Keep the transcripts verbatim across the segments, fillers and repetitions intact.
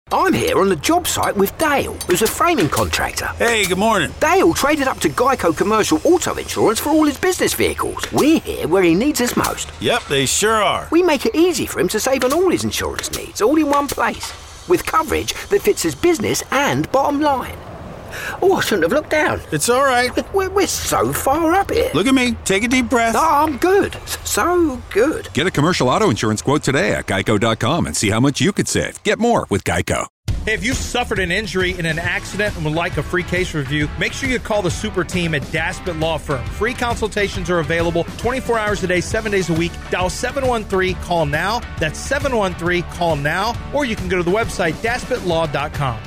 I'm here on the job site with Dale, who's a framing contractor. Hey, good morning. Dale traded up to Geico Commercial Auto Insurance for all his business vehicles. We're here where he needs us most. Yep, they sure are. We make it easy for him to save on all his insurance needs, all in one place, with coverage that fits his business and bottom line. Oh, I shouldn't have looked down. It's all right. We're, we're so far up here. Look at me. Take a deep breath. Oh, I'm good. So good. Get a commercial auto insurance quote today at geico dot com and see how much you could save. Get more with Geico. Hey, if you've suffered an injury in an accident and would like a free case review, make sure you call the super team at Daspit Law Firm. Free consultations are available twenty-four hours a day, seven days a week. Dial seven one three, call now. That's seven one three, call now. Or you can go to the website, daspit law dot com.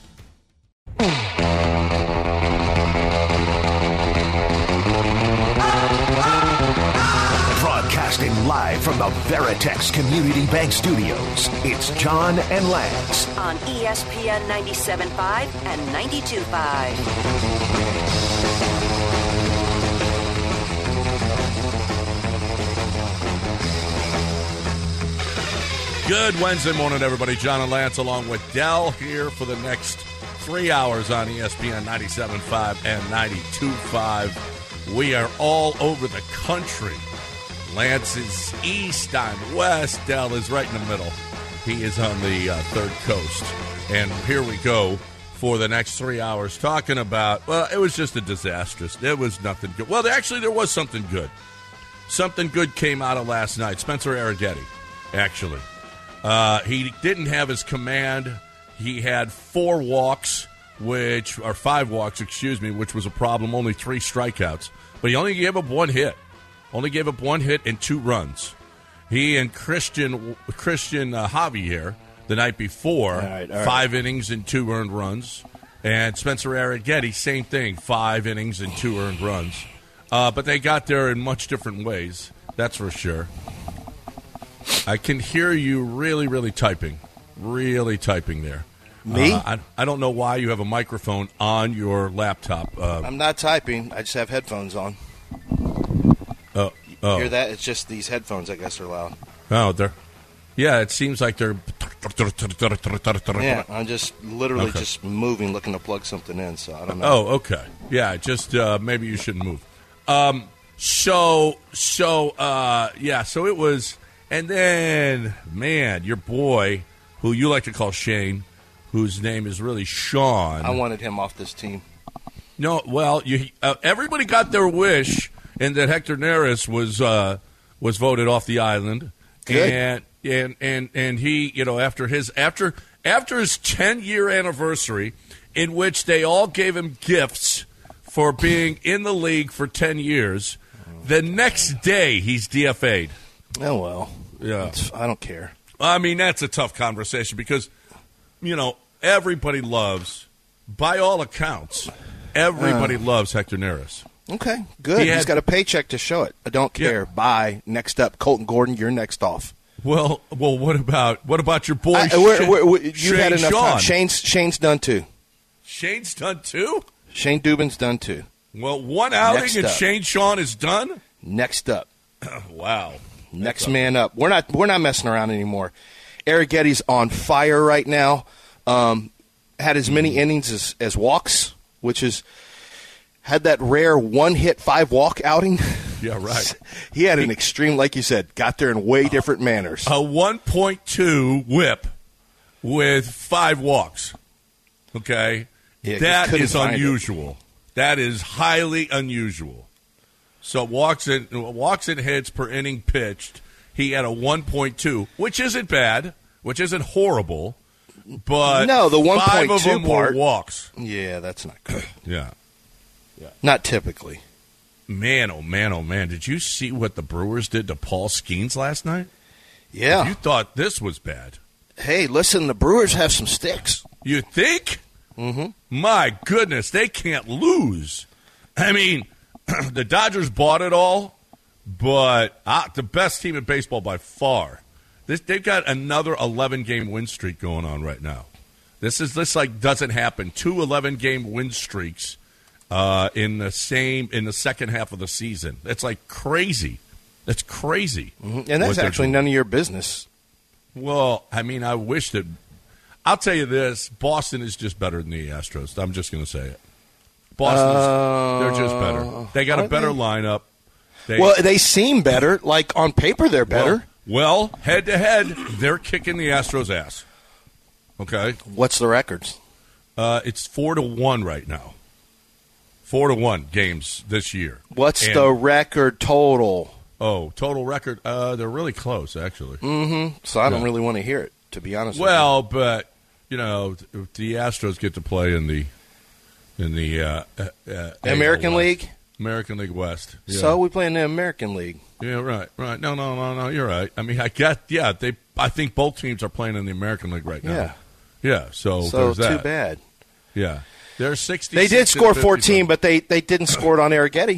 Broadcasting live from the Veritex Community Bank Studios, it's John and Lance on E S P N ninety-seven point five and ninety-two point five. Good Wednesday morning, everybody. John and Lance along with Dell here for the next three hours on E S P N ninety-seven point five and ninety-two point five. We are all over the country. Lance is east, I'm west. Dell is right in the middle. He is on the uh, third coast. And here we go for the next three hours talking about, well, it was just a disastrous. There was nothing good. Well, actually, there was something good. Something good came out of last night. Spencer Arrighetti, actually. Uh, he didn't have his command. He had four walks, which, or five walks, excuse me, which was a problem. Only three strikeouts. But he only gave up one hit. Only gave up one hit and two runs. He and Christian Christian uh, Javier the night before, all right, all right. five innings and two earned runs. And Spencer Arrighetti, same thing, five innings and two earned runs. Uh, but they got there in much different ways, that's for sure. I can hear you really, really typing. Really typing there. Me? Uh, I, I don't know why you have a microphone on your laptop. Uh, I'm not typing. I just have headphones on. Oh, oh. Hear that? It's just these headphones, I guess, are loud. Oh, they're... Yeah, it seems like they're... Yeah, I'm just literally okay. just moving, looking to plug something in, so I don't know. Oh, okay. Yeah, just uh, maybe you shouldn't move. Um, so, so, uh, yeah, so it was... And then, man, your boy, who you like to call Shane, whose name is really Sean. I wanted him off this team. No, well, you, uh, everybody got their wish, and that Hector Neris was uh, was voted off the island. Good. And and and and he, you know, after his after after his ten year anniversary, in which they all gave him gifts for being in the league for ten years, the next day he's D F A'd. Oh well, yeah, it's, I don't care. I mean, that's a tough conversation because, you know, everybody loves, by all accounts, everybody uh, loves Hector Neris. Okay, good. He He's had, got a paycheck to show it. I don't care. Yeah. Bye. Next up, Colton Gordon. You're next off. Well, well, what about what about your boy? I, we're, Shane, we're, we're, you've Shane had enough Sean. time. Shane's Shane's done too. Shane's done too. Shane Dubin's done too. Well, one outing next and up. Shane Sean is done. Next up. Wow. Next man up. We're not we're not messing around anymore. Arrighetti's on fire right now. Um, had as many innings as, as walks, which is had that rare one hit five walk outing. Yeah, right. He had an extreme, like you said, got there in way different manners. A one point two whip with five walks. Okay, yeah, that is find unusual. It. That is highly unusual. So walks in walks in hits per inning pitched. He had a one point two, which isn't bad, which isn't horrible, but no, the one five point two of them part, were walks. Yeah, that's not good. yeah. yeah, not typically. Man, oh man, oh man! Did you see what the Brewers did to Paul Skeens last night? Yeah, if you thought this was bad. Hey, listen, the Brewers have some sticks. You think? Mm-hmm. My goodness, they can't lose. I mean, the Dodgers bought it all, but uh, the best team in baseball by far. This, they've got another eleven-game win streak going on right now. This is this like doesn't happen. Two eleven-game win streaks uh, in the same in the second half of the season. That's like crazy. That's crazy. Mm-hmm. And that's actually none of your business. Well, I mean, I wish that I'll tell you this: Boston is just better than the Astros. I'm just going to say it. Boston, uh, they're just better. They got a better they? lineup. They, well, they seem better. Like on paper, they're better. Well, well, head to head, they're kicking the Astros' ass. Okay. What's the records? Uh, it's four to one right now. Four to one games this year. What's and, the record total? Oh, total record. Uh, they're really close, actually. Mm-hmm. So I don't yeah. really want to hear it, to be honest. Well, with you. but you know, the Astros get to play in the in the uh, uh, American League. American League West. Yeah. So we play in the American League. Yeah, right, right. No, no, no, no. You're right. I mean, I get. Yeah, they. I think both teams are playing in the American League right now. Yeah. Yeah. So, so there's that. Too bad. Yeah. They're sixty. They did score fourteen, but they, they didn't score it on Arrighetti.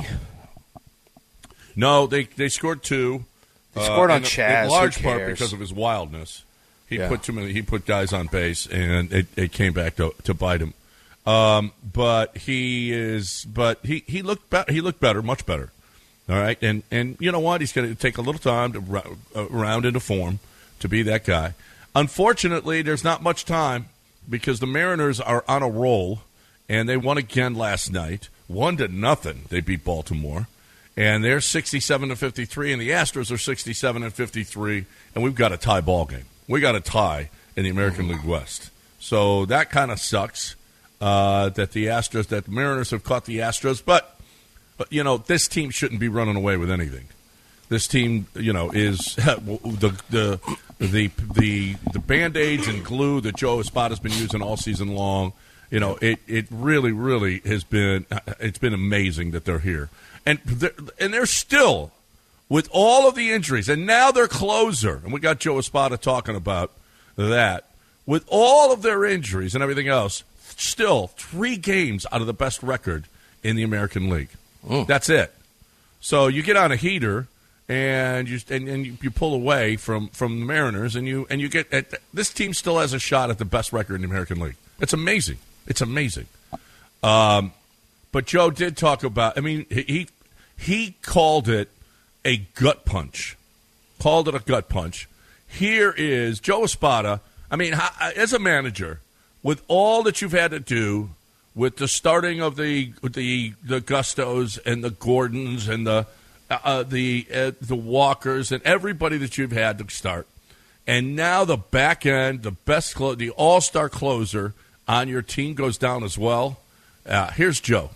No, they they scored two. They scored uh, on in, Chaz. In large Who part cares? because of his wildness. He yeah. put too many. He put guys on base, and it, it came back to to bite him. Um, but he is. But he, he looked be- he looked better, much better. All right, and and you know what? He's going to take a little time to ro- uh, round into form to be that guy. Unfortunately, there's not much time because the Mariners are on a roll, and they won again last night, one to nothing. They beat Baltimore, and they're sixty-seven to fifty-three, and the Astros are sixty-seven and fifty-three, and we've got a tie ball game. We got a tie in the American League West, so that kind of sucks uh, that the Astros, that the Mariners have caught the Astros, but. But, you know, this team shouldn't be running away with anything. This team, you know, is the the the the, the Band-Aids and glue that Joe Espada's been using all season long. You know, it, it really, really has been it's been amazing that they're here. And they're, and they're still, with all of the injuries, and now their closer, and we got Joe Espada talking about that, with all of their injuries and everything else, still three games out of the best record in the American League. Mm. That's it. So you get on a heater and you and, and you, you pull away from, from the Mariners and you and you get at, this team still has a shot at the best record in the American League. It's amazing. It's amazing. Um, but Joe did talk about. I mean, he he called it a gut punch. Called it a gut punch. Here is Joe Espada. I mean, as a manager, with all that you've had to do. With the starting of the the the Gustos and the Gordons and the uh, the uh, the Walkers and everybody that you've had to start, and now the back end, the best, clo- the all star closer on your team goes down as well. Uh, here's Joe.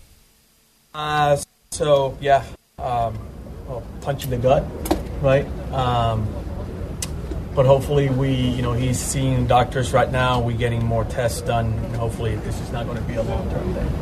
Uh, so yeah, um, well, punch in the gut, right? Um, But hopefully we, you know, he's seeing doctors right now. We're getting more tests done. And hopefully this is not going to be a long-term thing.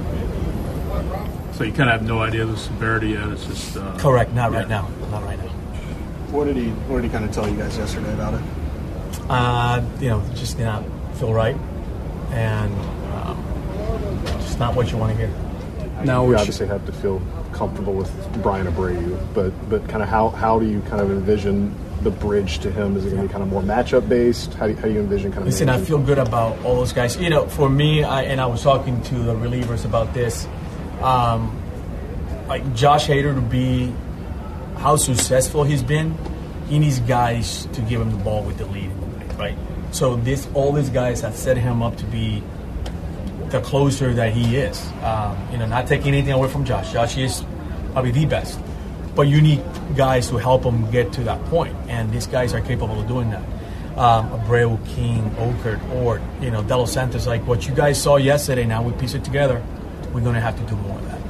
So you kind of have no idea the severity yet? It's just... Uh, Correct. Not yeah. right now. Not right now. What did he What did he kind of tell you guys yesterday about it? Uh, you know, just did not feel right. And um, just not what you want to hear. Now we obviously have to feel comfortable with Brian Abreu. But, but kind of how, how do you kind of envision... the bridge to him? Is it going to be kind of more matchup based? How do you, how do you envision kind of? Listen, managing? I feel good about all those guys. You know, for me, I, and I was talking to the relievers about this. Um, like Josh Hader to be how successful he's been, he needs guys to give him the ball with the lead, right? So this, all these guys have set him up to be the closer that he is. Um, you know, not taking anything away from Josh. Josh is probably the best. But you need guys to help them get to that point, and these guys are capable of doing that. Um, Abreu, King, Okert, Ort, you know, De Los Santos, like what you guys saw yesterday. Now we piece it together. We're going to have to do more of that.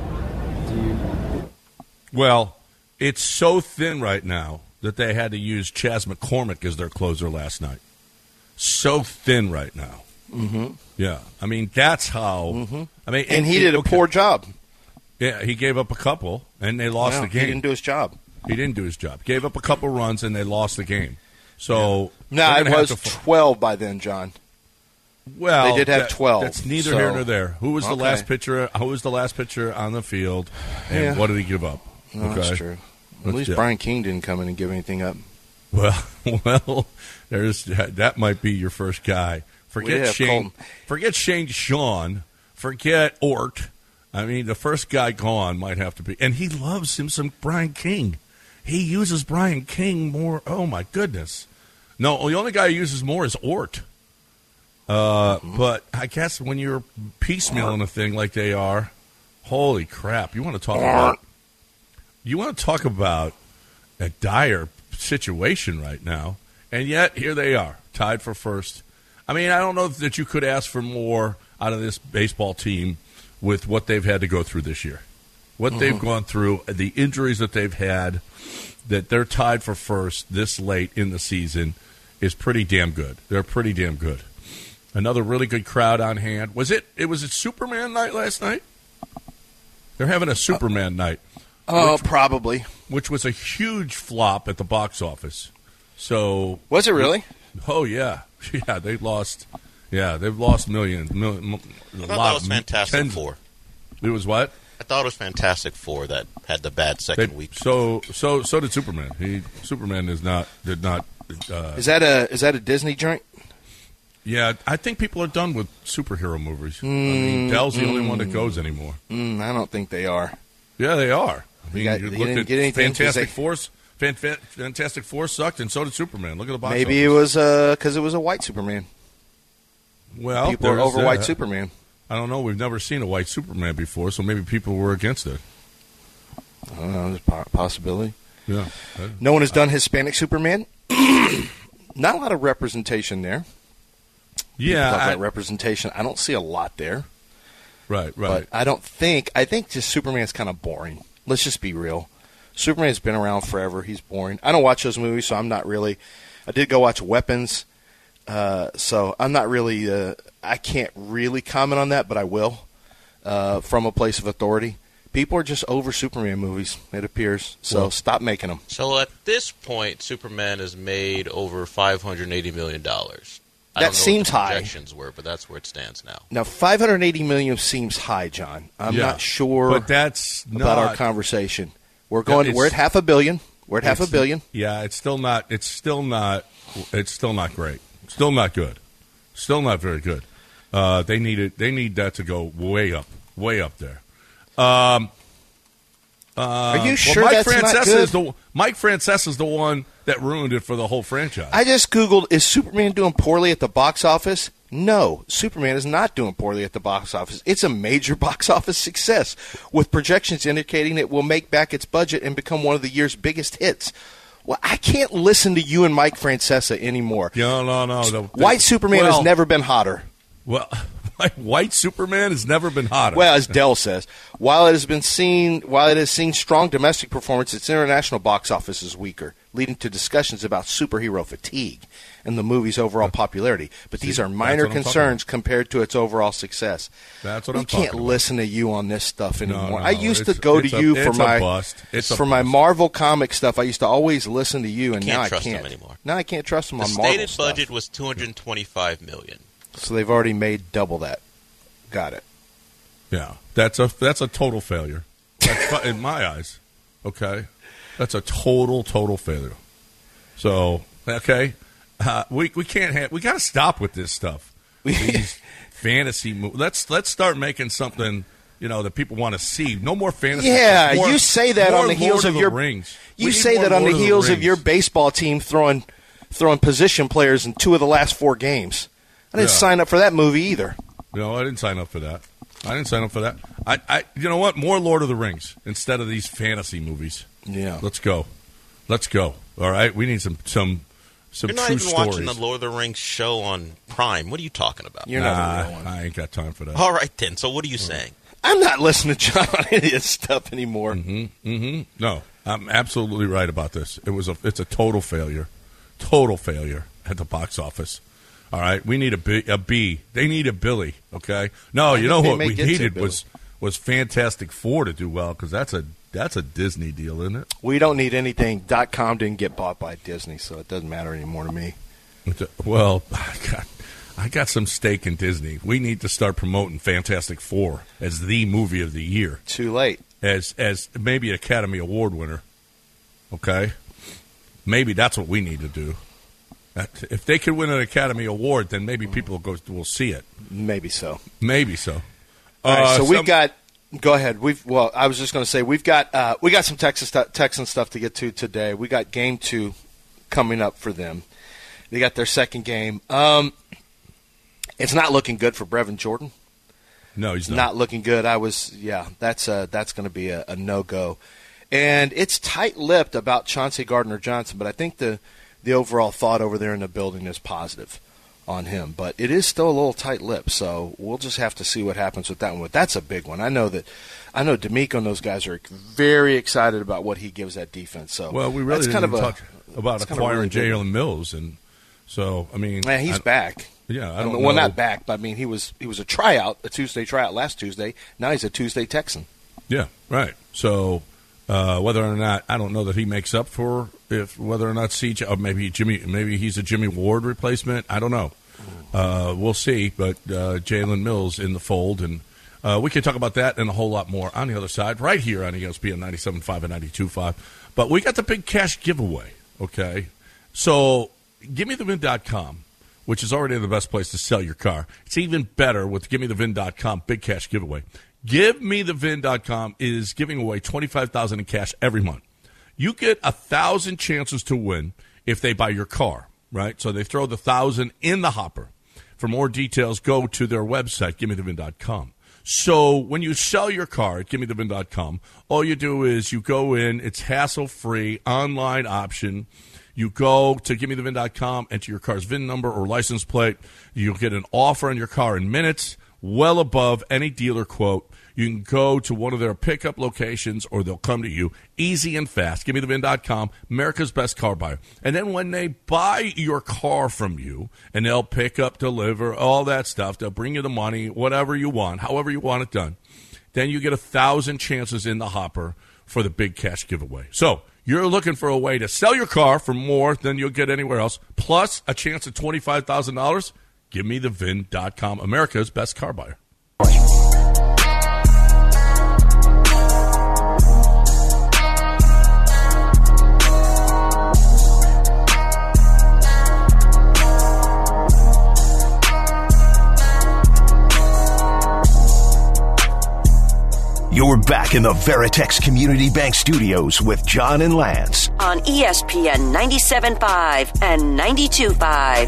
Well, it's so thin right now that they had to use Chas McCormick as their closer last night. So thin right now. Mm-hmm. Yeah, I mean that's how. Mm-hmm. I mean, and it, he it, did a okay. poor job. Yeah, he gave up a couple, and they lost no, the game. He didn't do his job. He didn't do his job. Gave up a couple runs, and they lost the game. So yeah. No, it was f- twelve by then, John. Well, they did have that, twelve. That's neither so. here nor there. Who was the okay. last pitcher? Who was the last pitcher on the field, and yeah. what did he give up? No, okay. That's true. At Let's least do. Brian King didn't come in and give anything up. Well, well, there's that might be your first guy. Forget Shane. Colton. Forget Shane Sean. Forget Ort. I mean, the first guy gone might have to be, and he loves him some Brian King. He uses Brian King more. Oh my goodness! No, the only guy who uses more is Ort. Uh, but I guess when you're piecemealing a thing like they are, holy crap! You want to talk about you want to talk about a dire situation right now, and yet here they are, tied for first. I mean, I don't know that you could ask for more out of this baseball team with what they've had to go through this year, what mm-hmm. they've gone through, the injuries that they've had, that they're tied for first this late in the season is pretty damn good. They're pretty damn good. Another really good crowd on hand. Was it? It was it Superman night last night? They're having a Superman uh, night. Oh, which, probably. Which was a huge flop at the box office. So was it really? Oh yeah, yeah. They lost. Yeah, they've lost millions. Million, I thought that was Fantastic tens, Four. It was what? I thought it was Fantastic Four that had the bad second they, week. So so so did Superman. He Superman is not did not. Uh, is that a is that a Disney joint? Yeah, I think people are done with superhero movies. Mm, I mean, Dell's the mm, only one that goes anymore. Mm, I don't think they are. Yeah, they are. I mean, got, you you looked didn't at get anything Fantastic they, Force. Fan, fan, Fantastic Four sucked, and so did Superman. Look at the box Maybe office. it was because uh, it was a white Superman. Well, people are over that. white Superman. I don't know. We've never seen a white Superman before, so maybe people were against it. I don't know. There's a possibility. Yeah. No one has done Hispanic Superman. Not a lot of representation there. Yeah, talk I, about representation. I don't see a lot there. Right, right. But I don't think. I think just Superman's kind of boring. Let's just be real. Superman's been around forever. He's boring. I don't watch those movies, so I'm not really. I did go watch Weapons, uh, so I'm not really. Uh, I can't really comment on that, but I will uh, from a place of authority. People are just over Superman movies, it appears. So well, stop making them. So at this point, Superman has made over five hundred eighty million dollars. I That don't know seems what the high. projections were, but that's where it stands now. Now, five hundred eighty million dollars seems high, John. I'm yeah, not sure but that's about not, our conversation. We're going. We're at half a billion. We're at half a billion. Yeah, it's still not. It's still not. It's still not great. Still not good. Still not very good. Uh, they need it. They need that to go way up, way up there. Um, uh, Are you sure well, Mike that's Francesa not good? Is the, Mike Francesa is the one that ruined it for the whole franchise. I just Googled, is Superman doing poorly at the box office? No, Superman is not doing poorly at the box office. It's a major box office success, with projections indicating it will make back its budget and become one of the year's biggest hits. Well, I can't listen to you and Mike Francesa anymore. No, no, no. The, White Superman well, has never been hotter. Well, White Superman has never been hotter. Well, as Dell says, while it has been seen, while it has seen strong domestic performance, its international box office is weaker, leading to discussions about superhero fatigue and the movie's overall popularity. But these are minor concerns compared to its overall success. That's what we I'm talking can't about. listen to you on this stuff anymore. No, no, I used to it's- go to it's a- you for it's a my bust. It's a for my bust. Marvel comic stuff. I used to always listen to you, and Can't now I trust can't them anymore. Now I can't trust them The on Marvel stated stuff. budget was two hundred twenty-five million dollars. So they've already made double that. Got it. Yeah, that's a that's a total failure. That's fu- in my eyes. Okay, that's a total total failure. So okay, uh, we we can't have we got to stop with this stuff. These fantasy movies. Let's let's start making something you know that people want to see. No more fantasy. Yeah, more, you say that more on the heels Lord of the your Rings. You We need say more that on Lord the of heels of Rings. your baseball team throwing throwing position players in two of the last four games. I didn't Yeah. sign up for that movie either. No, I didn't sign up for that. I didn't sign up for that. I, I, you know what? More Lord of the Rings instead of these fantasy movies. Yeah, let's go. Let's go. All right, we need some some some You're not true even stories. watching the Lord of the Rings show on Prime. What are you talking about? You're nah, not a real one. I ain't got time for that. All right, then. So what are you saying? I'm not listening to John on any of this stuff anymore. Mm-hmm. Mm-hmm. No, I'm absolutely right about this. It was a it's a total failure, total failure at the box office. All right, we need a B. A B. They need a Billy. Okay. No, I you know think they what may we get to needed Billy. was was Fantastic Four to do well because that's a that's a Disney deal, isn't it? We don't need anything. Dot com didn't get bought by Disney, so it doesn't matter anymore to me. It's a- Well, I got, I got some stake in Disney. We need to start promoting Fantastic Four as the movie of the year. Too late. As as maybe an Academy Award winner. Okay? Maybe that's what we need to do. That- If they could win an Academy Award, then maybe people will, go, will see it. Maybe so. Maybe so. All right, Uh, so we've some- got. Go ahead. We've well. I was just going to say we've got uh, we got some Texas stu- Texan stuff to get to today. We got game two coming up for them. They got their second game, um, It's not looking good for Brevin Jordan. No, he's not. Not looking good. I was, yeah, that's uh, that's going to be a, a no-go. And it's tight-lipped about Chauncey Gardner-Johnson, but I think the, the overall thought over there in the building is positive on him. But it is still a little tight-lipped, so we'll just have to see what happens with that one. But that's a big one. I know that I know D'Amico and those guys are very excited about what he gives that defense. So well, we really that's didn't kind of even a, talk about that's kind of acquiring really Jalen Mills, and so I mean, man, he's I, back. Yeah, I I don't mean, know. well, not back, but I mean, he was he was a tryout, a Tuesday tryout last Tuesday. Now he's a Tuesday Texan. Yeah, right. So uh, whether or not I don't know that he makes up for if whether or not C J, or maybe Jimmy, maybe he's a Jimmy Ward replacement. I don't know. Uh, we'll see. But uh, Jalen Mills in the fold, and uh, we can talk about that and a whole lot more on the other side, right here on E S P N ninety-seven point five and ninety-two point five. But we got the big cash giveaway. Okay, so give me the vin dot com. Which is already the best place to sell your car. It's even better with give me the vin dot com big cash giveaway. give me the vin dot com is giving away twenty-five thousand dollars in cash every month. You get a thousand chances to win if they buy your car, right? So they throw the thousand in the hopper. For more details, go to their website, give me the vin dot com. So when you sell your car at give me the vin dot com, all you do is you go in. It's hassle-free, online option. You go to give me the vin dot com, enter your car's V I N number or license plate. You'll get an offer on your car in minutes, well above any dealer quote. You can go to one of their pickup locations or they'll come to you. Easy and fast. give me the vin dot com, America's best car buyer. And then when they buy your car from you, and they'll pick up, deliver, all that stuff, they'll bring you the money, whatever you want, however you want it done, then you get a thousand chances in the hopper for the big cash giveaway. So you're looking for a way to sell your car for more than you'll get anywhere else, plus a chance at twenty-five thousand dollars. give me the vin dot com, America's best car buyer. You're back in the Veritex Community Bank Studios with John and Lance on E S P N ninety-seven point five and ninety-two point five.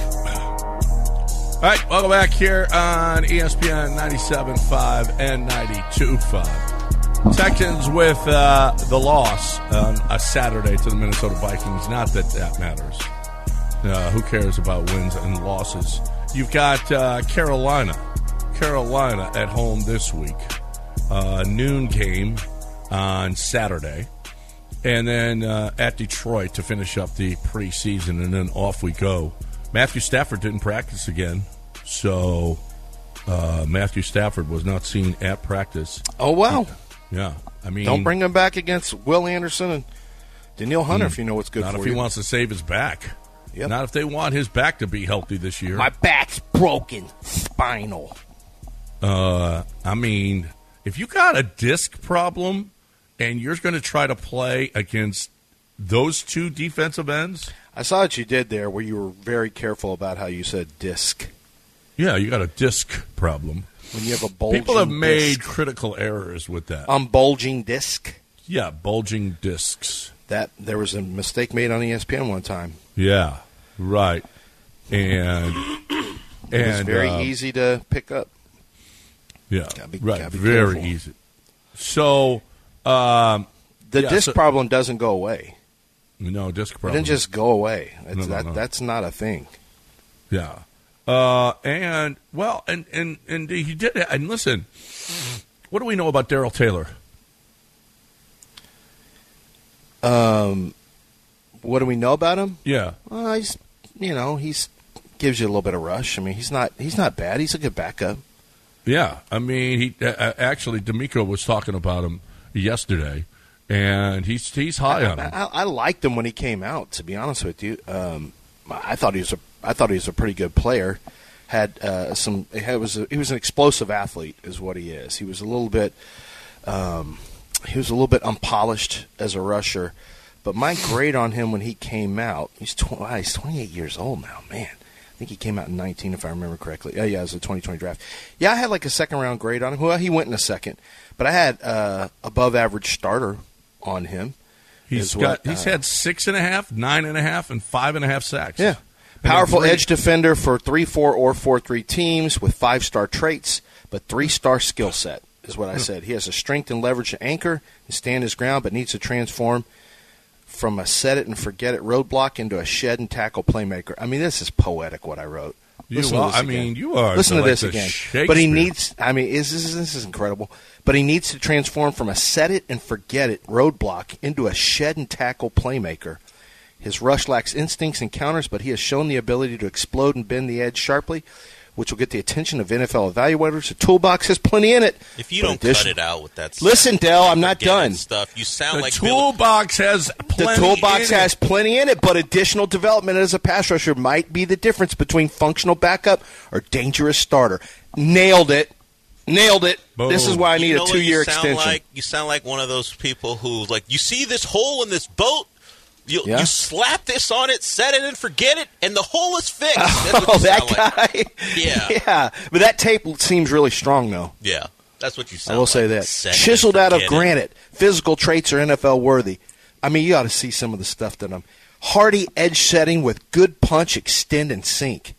All right, welcome back here on E S P N ninety-seven point five and ninety-two point five. Texans with uh, the loss on a Saturday to the Minnesota Vikings. Not that that matters. Uh, who cares about wins and losses? You've got uh, Carolina. Carolina at home this week. Uh, noon game on Saturday, and then uh, at Detroit to finish up the preseason, and then off we go. Matthew Stafford didn't practice again, so uh, Matthew Stafford was not seen at practice. Oh, wow. Yeah, I mean... Don't bring him back against Will Anderson and Danielle Hunter mm, if you know what's good for you. Not if he wants to save his back. Yep. Not if they want his back to be healthy this year. My back's broken. Spinal. Uh, I mean... If you got a disc problem and you're going to try to play against those two defensive ends? I saw what you did there where you were very careful about how you said disc. Yeah, you got a disc problem. When you have a bulging People have made disc. critical errors with that. Um, bulging disc? Yeah, bulging discs. That there was a mistake made on E S P N one time. Yeah, right. And, it and was very uh, easy to pick up. Yeah, gotta be, right. gotta be Very careful. easy. So um, the yeah, disc so, problem doesn't go away. No, disc problem. It didn't just go away. It's No, no, that no. that's not a thing. Yeah. Uh, and well, and, and and he did. And listen, what do we know about Darrell Taylor? Um, what do we know about him? Yeah. Well, he's you know he's gives you a little bit of rush. I mean, he's not he's not bad. He's a good backup. Yeah, I mean, he uh, actually D'Amico was talking about him yesterday, and he's he's high I, on him. I, I liked him when he came out. To be honest with you, um, I thought he was a I thought he was a pretty good player. Had uh, some he had, was a, he was an explosive athlete, is what he is. He was a little bit um, he was a little bit unpolished as a rusher, but my grade on him when he came out, he's tw- wow, he's twenty-eight years old now, man. I think he came out in nineteen, if I remember correctly. Oh, yeah, it was a twenty twenty draft. Yeah, I had like a second-round grade on him. Well, he went in a second. But I had uh, above-average starter on him. He's is got what, he's uh, had six and a half, nine and a half, and five and a half sacks. Yeah. Powerful three- edge defender for three four or four three teams with five-star traits, but three-star skill set is what I said. He has a strength and leverage to anchor and stand his ground, but needs to transform from a set-it-and-forget-it roadblock into a shed-and-tackle playmaker. I mean, this is poetic, what I wrote. You Listen to are, this I again. mean, you are. Listen to like this the again. Shakespeare. But he needs, I mean, is, this, is, this is incredible. But he needs to transform from a set-it-and-forget-it roadblock into a shed-and-tackle playmaker. His rush lacks instincts and counters, but he has shown the ability to explode and bend the edge sharply, which will get the attention of N F L evaluators. The toolbox has plenty in it. If you but don't addition- cut it out with that, Listen, Dell, I'm not forgetting done. Stuff you sound The like Bill- toolbox has The plenty toolbox in has it. plenty in it, but additional development as a pass rusher might be the difference between functional backup or dangerous starter. Nailed it. Nailed it. Boom. This is why I need you know a what two-year you sound extension. Like? You sound like one of those people who, like, you see this hole in this boat, you, Yeah. you slap this on it, set it and forget it, and the hole is fixed. That's what Oh, you that sound like. guy. Yeah. Yeah. But that tape seems really strong, though. Yeah, that's what you I sound will like. say that. Set it and Chiseled out of forget it. granite. Physical traits are N F L worthy. I mean, you ought to see some of the stuff that I'm. Hardy edge setting with good punch, extend, and sink.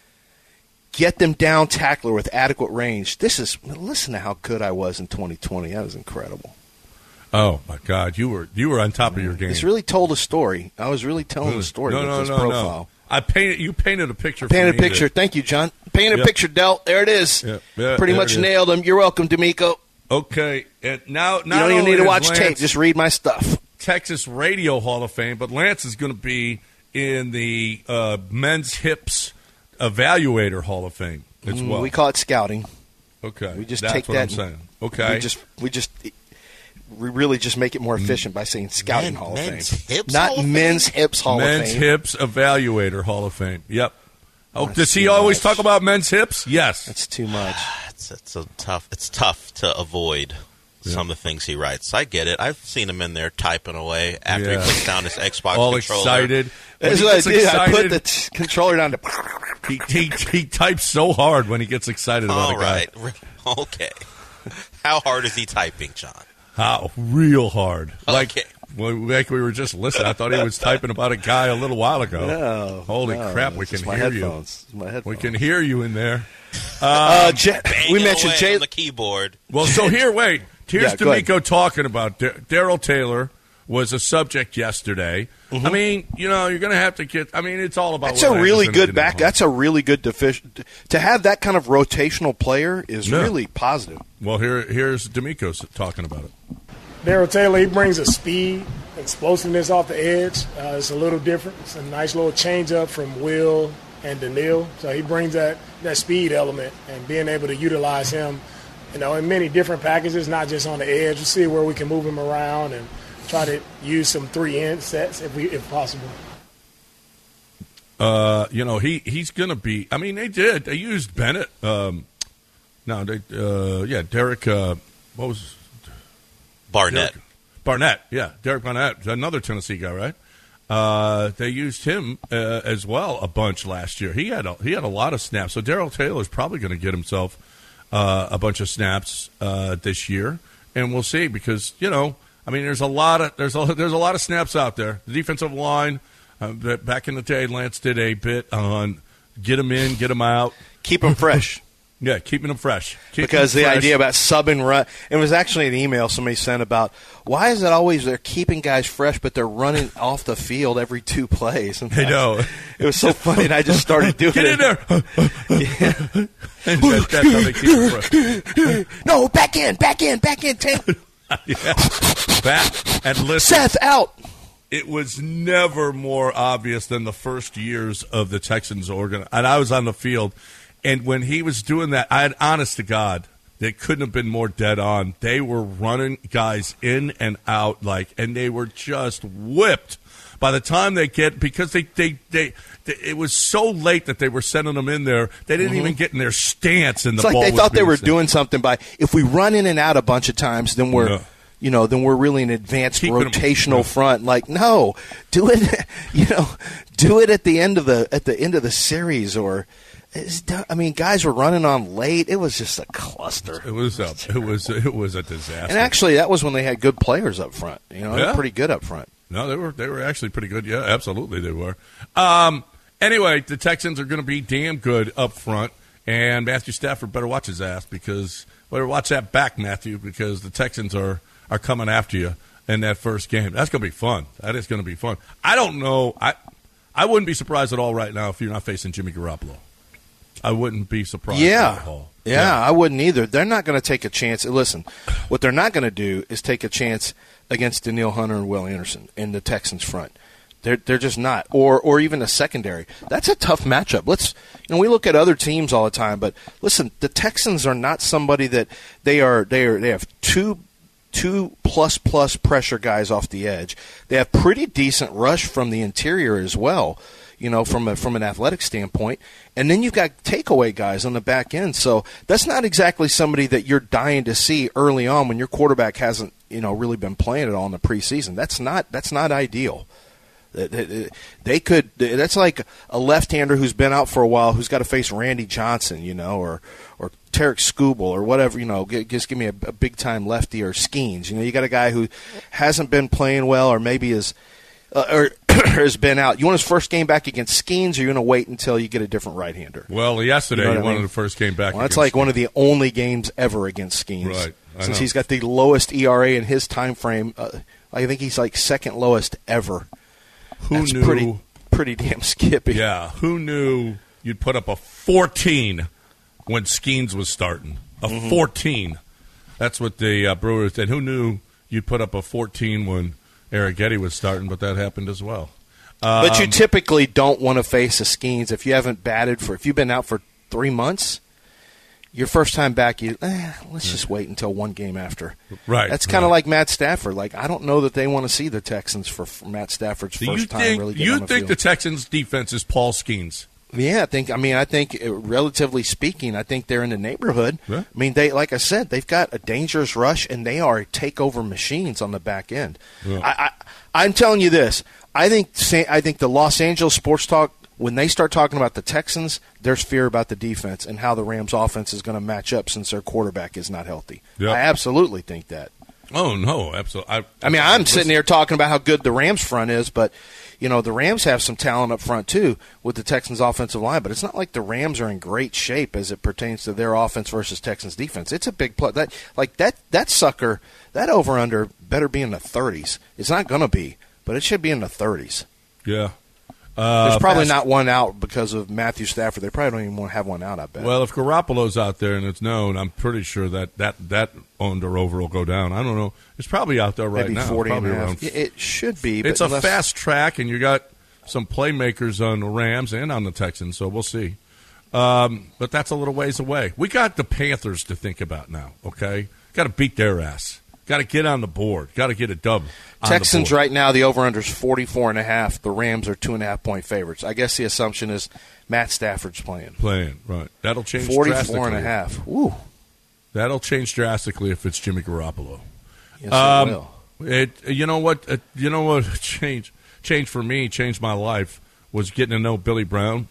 Get them down tackler with adequate range. This is, listen to how good I was in twenty twenty. That was incredible. Oh my God, you were you were on top of your game. This really told a story. I was really telling a story no, with no, this no, profile. no. I painted. You painted a picture. Painted for a me picture. that- Thank you, John. Painted Yep. a picture, Delt. There it is. Yep. Yeah, Pretty there much it is. nailed him. You're welcome, D'Amico. Okay, and now You not don't even only need to is watch Lance tape. Just read my stuff. Texas Radio Hall of Fame, but Lance is going to be in the uh, Men's Hips Evaluator Hall of Fame as Mm, well. We call it scouting. Okay, We just that's take what that. I'm saying. Okay, We just we just we really just make it more efficient by saying scouting Men- Hall of men's Fame, hips not Hall of men's hips Hall Men's of Fame. Hips Evaluator Hall of Fame. Yep. Oh, That's does he too always much. talk about men's hips? Yes. That's too much. It's, it's a tough. It's tough to avoid some of the things he writes. I get it. I've seen him in there typing away after Yeah. he puts down his Xbox All controller. excited. When That's he what I gets did. I put excited, the t- controller down to. he, he, he types so hard when he gets excited about All a guy. right. Okay. How hard is he typing, John? How real hard. Like, Okay. well, like we were just listening. I thought he was typing about a guy a little while ago. No, Holy no, crap, we it's can just my hear you. headphones. It's my We headphones. can hear you in there. Uh, J- Banging we mentioned away Jay. on the keyboard. Well, so here, wait. Here's Yeah, go ahead. D'Amico talking about Dar- Daryl Taylor was a subject yesterday. I mean, you know, you're going to have to get. I mean, it's all about. That's what a really Anderson good did back. at home. That's a really good deficient. To have that kind of rotational player is Yeah. really positive. Well, here, here's D'Amico talking about it. Daryl Taylor, he brings a speed, explosiveness off the edge. Uh, it's a little different. It's a nice little change up from Will and Daniil. So he brings that, that speed element and being able to utilize him, you know, in many different packages, not just on the edge. We'll see where we can move him around and try to use some three end sets if we if possible. Uh, you know, he, he's going to be. I mean, they did. They used Bennett. Um, no, they. Uh, yeah, Derek. Uh, what was Barnett. Derek, Barnett. Yeah, Derek Barnett, another Tennessee guy, right? Uh, they used him uh, as well a bunch last year. He had a, he had a lot of snaps. So Daryl Taylor is probably going to get himself uh, a bunch of snaps uh, this year, and we'll see because you know, I mean, there's a lot of there's a there's a lot of snaps out there. The defensive line. Uh, back in the day, Lance did a bit on get them in, get them out, Keep them fresh. yeah, keeping them fresh. Keep Because them the fresh. idea about sub and run, it was actually an email somebody sent about why is it always they're keeping guys fresh, but they're running off the field every two plays. And I know. It was so funny, and I just started doing Get it. in there. And that- that's how they keep them fresh. No, back in, back in, back in. Tam- Yeah. Back and listen. Seth out. It was never more obvious than the first years of the Texans organ. And I was on the field, and when he was doing that, I had honest to God, they couldn't have been more dead on. They were running guys in and out like, and they were just whipped. By the time they get, because they, they, they, they it was so late that they were sending them in there, they didn't Mhm. even get in their stance. And the It's like ball they was thought they being were sent. doing something by if we run in and out a bunch of times, then we're. Yeah. You know, then we're really an advanced Keeping 'em- rotational yeah. front. Like, no, do it. You know, do it at the end of the at the end of the series, or it's, done- I mean, guys were running on late. It was just a cluster. It was a, it was it was a disaster. And actually, that was when they had good players up front. You know, they were Yeah. pretty good up front. No, they were they were actually pretty good. Yeah, absolutely they were. Um, Anyway, the Texans are going to be damn good up front, and Matthew Stafford better watch his ass because better watch that back, Matthew, because the Texans are, are coming after you in that first game. That's going to be fun. That is going to be fun. I don't know. I I wouldn't be surprised at all right now if you're not facing Jimmy Garoppolo. I wouldn't be surprised yeah. at all. Yeah, yeah, I wouldn't either. They're not going to take a chance. Listen, what they're not going to do is take a chance against Danielle Hunter and Will Anderson in the Texans front. They're they're just not, or or even a secondary. That's a tough matchup. Let's you know we look at other teams all the time, but listen, the Texans are not somebody that they are. They are they have two two plus plus pressure guys off the edge. They have pretty decent rush from the interior as well. You know, from a, from an athletic standpoint, and then you've got takeaway guys on the back end. So that's not exactly somebody that you're dying to see early on when your quarterback hasn't you know really been playing at all in the preseason. That's not that's not ideal. They could. That's like a left-hander who's been out for a while, who's got to face Randy Johnson, you know, or or Tarek Skubal or whatever, you know. Just give me a, a big-time lefty or Skeens. You know, you got a guy who hasn't been playing well, or maybe is uh, or has been out. You want his first game back against Skeens, or you're going to wait until you get a different right-hander? Well, yesterday you know he wanted I mean? the first game back. Well, that's like Skeens. One of the only games ever against Skeens, right? I since know. He's got the lowest E R A in his time frame. Uh, I think he's like second lowest ever. Who That's knew? Pretty, pretty damn skippy. Yeah. Who knew you'd put up a fourteen when Skeens was starting? A mm-hmm. fourteen. That's what the uh, Brewers did. Who knew you'd put up a fourteen when Arrighetti was starting? But that happened as well. Um, but you typically don't want to face a Skeens if you haven't batted for. If you've been out for three months. Your first time back, you eh, let's just wait until one game after. Right. That's kind of right. like Matt Stafford. Like I don't know that they want to see the Texans for, for Matt Stafford's Do first you time think, really getting You on the think field. the Texans' defense is Paul Skeens? Yeah, I think. I mean, I think uh, relatively speaking, I think they're in the neighborhood. Yeah. I mean, they like I said, they've got a dangerous rush, and they are takeover machines on the back end. Yeah. I, I, I'm telling you this. I think. I think the Los Angeles Sports Talk. When they start talking about the Texans, there's fear about the defense and how the Rams' offense is going to match up since their quarterback is not healthy. Yep. I absolutely think that. Oh, no, absolutely. I, I mean, I'm sitting here talking about how good the Rams' front is, but, you know, the Rams have some talent up front, too, with the Texans' offensive line. But it's not like the Rams are in great shape as it pertains to their offense versus Texans' defense. It's a big play. That, like, that, that sucker, that over-under better be in the thirties. It's not going to be, but it should be in the thirties. Yeah. Uh, There's probably fast. not one out because of Matthew Stafford. They probably don't even want to have one out, I bet. Well, if Garoppolo's out there and it's known, I'm pretty sure that that, that under over will go down. I don't know. It's probably out there right Maybe now. forty Probably and a half. around. It should be. But It's a unless, fast track, and you got some playmakers on the Rams and on the Texans, so we'll see. Um, but that's a little ways away. We got the Panthers to think about now, okay? Got to beat their ass. Got to get on the board. Got to get a dub. Texans right now, the over-under is forty-four and a half. The Rams are two and a half point favorites. I guess the assumption is Matt Stafford's playing. Playing, right. That'll change forty-four drastically. and a half. Woo. That'll change drastically if it's Jimmy Garoppolo. Yes, um, it will. It, you know what? Uh, you know what? Change, change for me. Changed my life was getting to know Billy Brown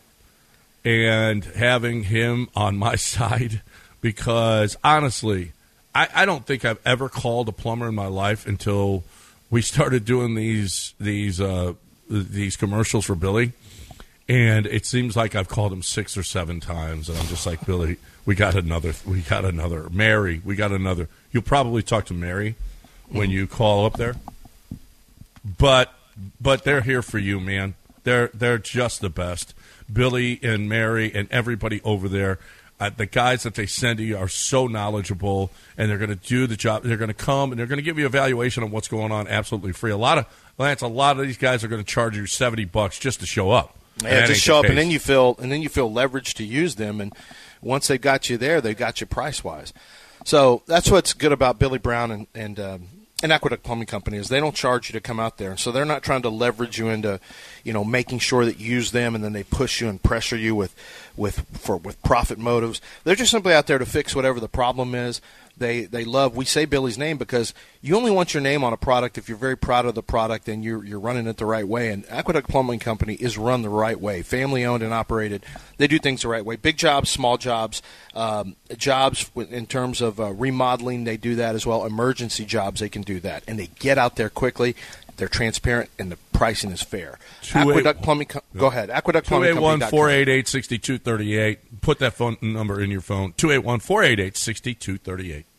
and having him on my side. Because honestly, I, I don't think I've ever called a plumber in my life until we started doing these these uh, these commercials for Billy. And it seems like I've called him six or seven times, and I'm just like, Billy, we got another, we got another. Mary, we got another. You'll probably talk to Mary when you call up there, but but they're here for you, man. They're they're just the best. Billy and Mary and everybody over there. Uh, the guys that they send to you are so knowledgeable, and they're going to do the job. They're going to come, and they're going to give you a evaluation on what's going on absolutely free. A lot of Lance, a lot of these guys are going to charge you seventy bucks just to show up. Yeah, just show up, and then you feel, and then you feel leveraged to use them. And once they've got you there, they've got you price wise. So that's what's good about Billy Brown and and, um, and Aqueduct Plumbing Company is they don't charge you to come out there. So they're not trying to leverage you into, you know, making sure that you use them, and then they push you and pressure you with with for with profit motives. They're just simply out there to fix whatever the problem is. They they love. We say Billy's name because you only want your name on a product if you're very proud of the product and you're you're running it the right way. And Aqueduct Plumbing Company is run the right way, family owned and operated. They do things the right way. Big jobs, small jobs, um, jobs in terms of uh, remodeling. They do that as well. Emergency jobs, they can do that, and they get out there quickly. They're transparent, and the pricing is fair. Two Aqueduct eight- Plumbing. Co- Go ahead. Aqueduct two Plumbing eight one, Company. four eight eight, six two three eight. Put that phone number in your phone. two eight one, four eight eight, six two three eight.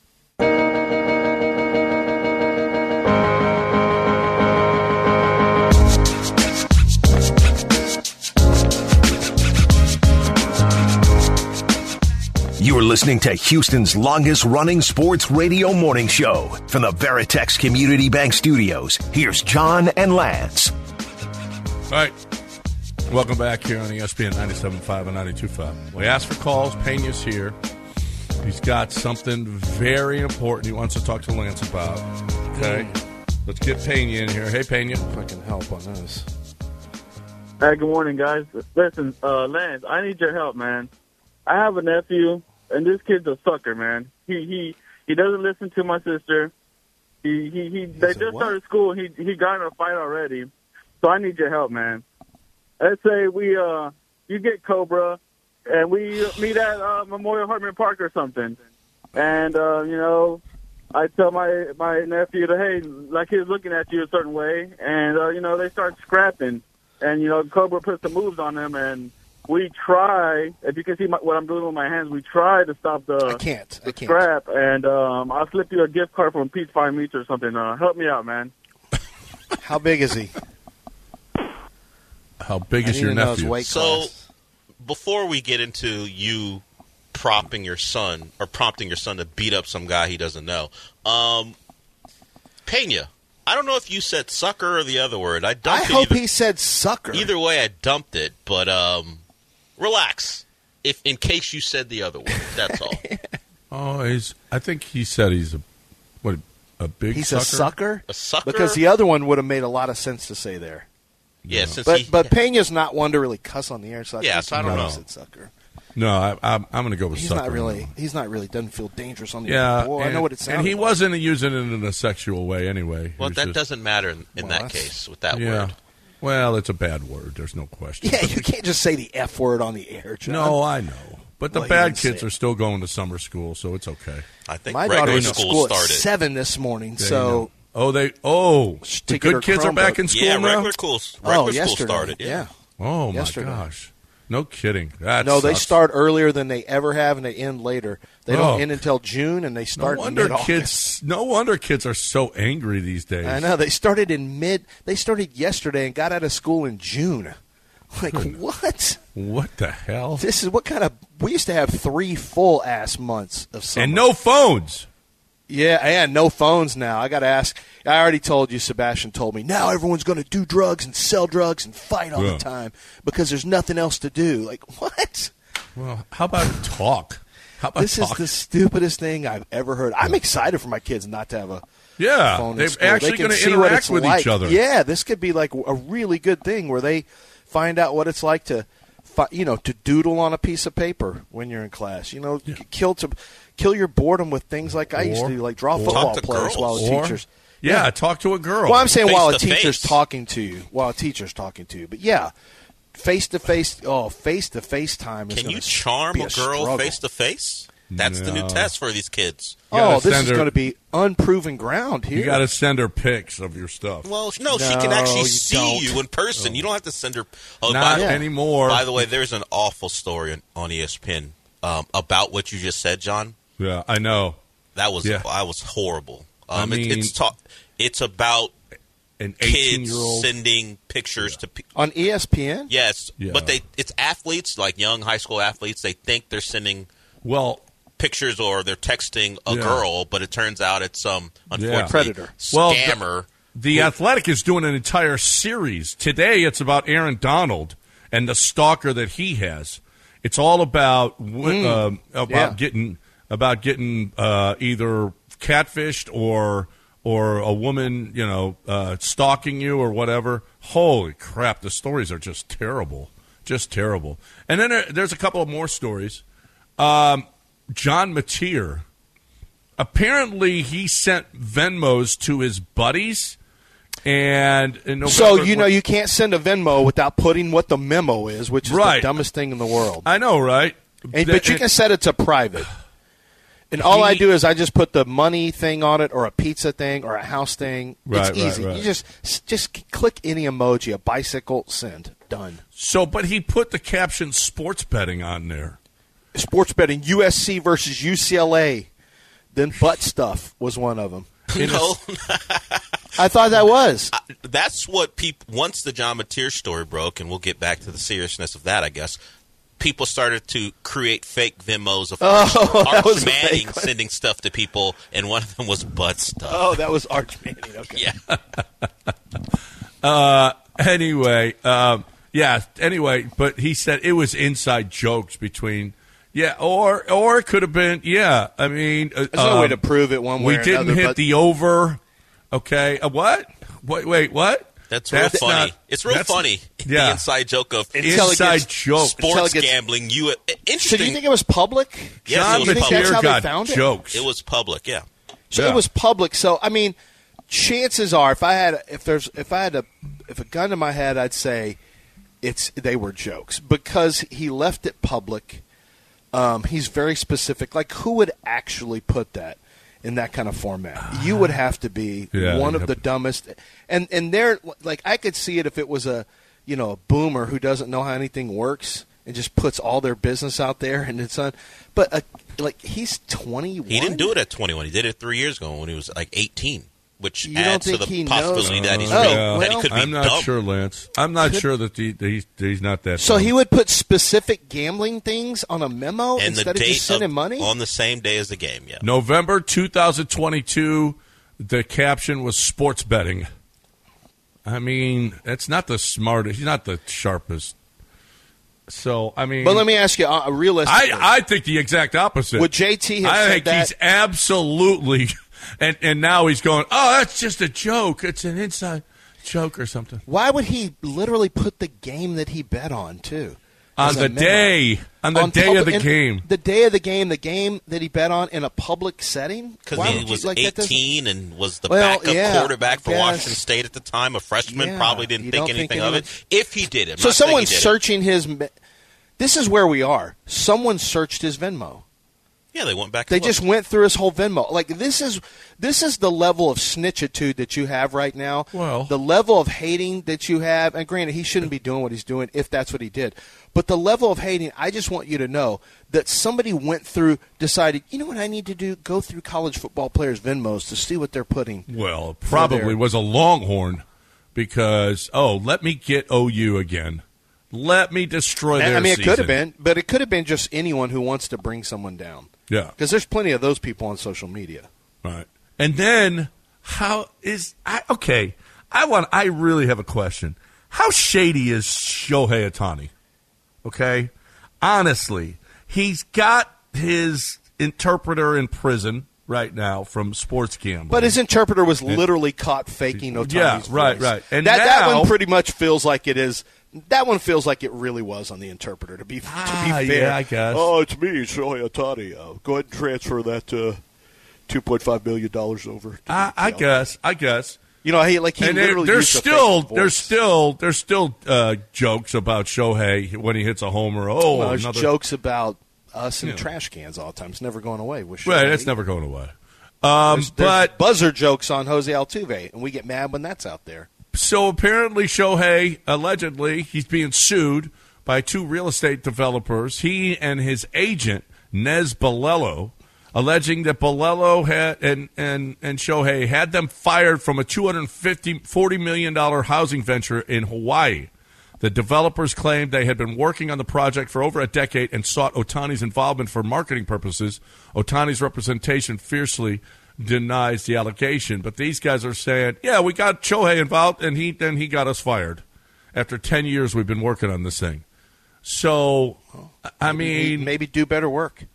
You're listening to Houston's longest-running sports radio morning show from the Veritex Community Bank Studios. Here's John and Lance. All right. Welcome back here on E S P N ninety-seven point five and ninety-two point five. We asked for calls. Pena's here. He's got something very important he wants to talk to Lance about. Okay? Let's get Pena in here. Hey, Pena. If I can help on this. Hey, good morning, guys. Listen, uh, Lance, I need your help, man. I have a nephew, and this kid's a sucker, man. He he he doesn't listen to my sister. He he, he they just started school. He he got in a fight already. So I need your help, man. Let's say we uh you get Cobra, and we meet at uh, Memorial Hartman Park or something, and uh, you know, I tell my my nephew to hey, like he's looking at you a certain way, and uh, you know they start scrapping, and you know Cobra puts the moves on them, and we try, if you can see my, what I'm doing with my hands, we try to stop the, I can't. the I can't. scrap, and um, I'll slip you a gift card from Pete's Fine Meats or something. Uh, help me out, man. How big is he? How big I is need your to know his nephew? weight So, class. before we get into you prompting your son or prompting your son to beat up some guy he doesn't know, um, Pena, I don't know if you said sucker or the other word. I dumped I it hope either, he said sucker. Either way, I dumped it, but um, relax. If in case you said the other word, that's all. Oh, he's. I think he said he's a what a big. He's sucker? a sucker. A sucker? Because the other one would have made a lot of sense to say there. Yeah, since but he, but Pena's not one to really cuss on the air, so I Yeah, think so I he don't might know. have said sucker. No, I, I'm. I'm going to go with He's sucker. not really. He's not really. Doesn't feel dangerous on the Yeah, air. Boy, and, I know what it sounds. and he like. wasn't using it in a sexual way anyway. He well, was that just- doesn't matter in, in Well, that that's- case with that yeah. word. Well, it's a bad word. There's no question. Yeah, you can't just say the F word on the air, John. No, I know. But the Well, he bad didn't say kids it. are still going to summer school, so it's okay. I think My daughter regular was at school school started. at seven this morning, They so know. Oh, they oh the to get her good kids are Chromebook. back in school yeah, now. regular school. Regular oh, school yesterday, started. Yeah. yeah. Oh my Yesterday. gosh, no kidding. That No, they sucks. start earlier than they ever have, and they end later. They don't Oh. end until June, and they No start wonder mid-August. kids. No wonder kids are so angry these days. I know they started in mid. They started yesterday and got out of school in June. Like what? What the hell? This is what kind of? We used to have three full ass months of summer. And no phones. Yeah, and no phones now. I got to ask. I already told you. Sebastian told me. Now everyone's going to do drugs and sell drugs and fight all Yeah. the time because there's nothing else to do. Like what? Well, how about talk? How about This talk? is the stupidest thing I've ever heard. I'm excited for my kids not to have a yeah, phone in they're school. actually They can going to see what interact it's with like. each other. Yeah, this could be like a really good thing where they find out what it's like to, fi- you know, to doodle on a piece of paper when you're in class. You know, Yeah. kill to kill your boredom with things like I used to Or- do, like draw or- football Talk to players girls. while Or- teachers. Yeah, talk to a girl. Well, I'm saying Face while to a teacher's face. talking to you, while a teacher's talking to you. But yeah, face to face. Oh, face to face time is Can gonna you charm be a a girl struggle. face to face? That's the new No. test for these kids. You gotta Oh, this send is her- going to be unproven ground here. you got to send her pics of your stuff. Well, no, she No, can actually you see don't. you in person. You don't have to send her. Oh, Not by, the- anymore. by the way, there's an awful story on, on E S P N um, about what you just said, John. Yeah, I know. That was Yeah. I was horrible. I Um, it- mean- it's ta- it's about An kids eighteen-year-old. sending pictures to people. on E S P N. Yes, Yeah. but they it's athletes like young high school athletes. They think they're sending Well, pictures or they're texting a Yeah. girl, but it turns out it's some unfortunately Predator. Well, the- scammer. The Athletic is doing an entire series. Today it's about Aaron Donald and the stalker that he has. It's all about wi- um, about Yeah. getting about getting uh, either catfished or or a woman, you know, uh, stalking you or whatever. Holy crap, the stories are just terrible. Just terrible. And then there, there's a couple of more stories. Um, John Mateer, apparently he sent Venmos to his buddies. And in November, So you know you can't send a Venmo without putting what the memo is, which is Right. the dumbest thing in the world. I know, right? And, but you can set it to private. And all he, I do is I just put the money thing on it, or a pizza thing, or a house thing. Right, it's easy. right, right. You just just click any emoji, a bicycle, send, done. So, but he put the caption "sports betting" on there. Sports betting, U S C versus U C L A. Then butt stuff was one of them. No. I thought that was. Uh, that's what people, once the John Mateer story broke, and we'll get back to the seriousness of that, I guess, people started to create fake Venmos of Arch, Oh, that Arch was a Manning fake one. sending stuff to people, and one of them was butt stuff. Oh, that was Arch Manning. Okay. Yeah. Uh, anyway, um, yeah, anyway, but he said it was inside jokes between, yeah, or or it could have been, yeah, I mean. Uh, There's no um, way to prove it one way We or didn't another, hit but- the over, okay, uh, what? Wait, wait, what? That's real That's funny. not- it's real that's- funny. yeah. The inside joke of Inside joke. sports Until it gets- gambling. You So interesting. do you think it was public? Yes, John it was Mateer public. that's how they got found it? jokes. It was public. Yeah. So Yeah. it was public. So I mean, chances are, if I had, if there's, if I had a, if a gun to my head, I'd say it's they were jokes because he left it public. Um, he's very specific. Like, who would actually put that in that kind of format? You would have to be Yeah, one you'd of have the to- dumbest. And and they're like, I could see it if it was a, you know, a boomer who doesn't know how anything works and just puts all their business out there and it's on. But uh, like, he's twenty-one. He didn't do it at twenty-one. He did it three years ago when he was like eighteen, which You don't adds to think the he possibility knows- that he's Oh, real, well, that he could be I'm not dumb. sure, Lance. I'm not Could- sure that, he, that he's, that he's not that So dumb. he would put specific gambling things on a memo And the instead of date just sending of- money? on the same day as the game. Yeah. November two thousand twenty-two, the caption was sports betting. I mean, that's not the smartest. He's not the sharpest. So, I mean. But let me ask you, uh, realistically, I, I think the exact opposite. would J T have I said think that? he's absolutely. And, and now he's going, oh, that's just a joke. It's an inside joke or something. Why would he literally put the game that he bet on, too? On as a the memo? day. On the On day public- of the in- game. The day of the game, the game that he bet on in a public setting? Because Why he would you- was like, that doesn't- eighteen and was the Well, backup yeah, quarterback for I guess. Washington State at the time. A freshman, Yeah, probably didn't you think don't think anything of anyone- it. If he did it, I'm So not saying he someone's did it. searching his. me- This is where we are. Someone searched his Venmo. Yeah, they went back. They and just looked. went through his whole Venmo. Like, this is this is the level of snitchitude that you have right now. Well. The level of hating that you have, and granted, he shouldn't be doing what he's doing if that's what he did. But the level of hating, I just want you to know that somebody went through, decided, you know what I need to do? Go through college football players' Venmos to see what they're putting. Well, it for probably their- was a Longhorn because, oh, let me get O U again. Let me destroy their I mean, it season. could have been, but it could have been just anyone who wants to bring someone down. Yeah. Because there's plenty of those people on social media. Right. And then how is I okay, I want I really have a question. How shady is Shohei Ohtani? Okay? Honestly, he's got his interpreter in prison right now from sports gambling. But his interpreter was And- literally caught faking Ohtani's Yeah, right, voice. right. And that, that now- one pretty much feels like it is. That one feels like it really was on the interpreter. To be to Ah, be fair, yeah, I guess. Oh, it's me, Shohei Ohtani. Uh, go ahead and transfer that uh, two point five million dollars over. to I, me, I Cal." guess, I guess. You know, he like he and there- literally there's used a still fake voice. there's still there's still uh, jokes about Shohei when he hits a homer. Oh, Well, there's another jokes about us in Yeah. trash cans all the time. It's never going away. With right. Shohei. That's never going away. Um, There's- there's but buzzer jokes on Jose Altuve, and we get mad when that's out there. so apparently Shohei, allegedly, he's being sued by two real estate developers. He and his agent, Nez Balello, alleging that Balello had and, and, and Shohei had them fired from a two hundred fifty, forty million dollars housing venture in Hawaii. The developers claimed they had been working on the project for over a decade and sought Ohtani's involvement for marketing purposes. Ohtani's representation fiercely denies the allegation, but these guys are saying, yeah, we got Shohei involved, and he then he got us fired. After ten years, we've been working on this thing. So, I Maybe- mean, maybe do better work.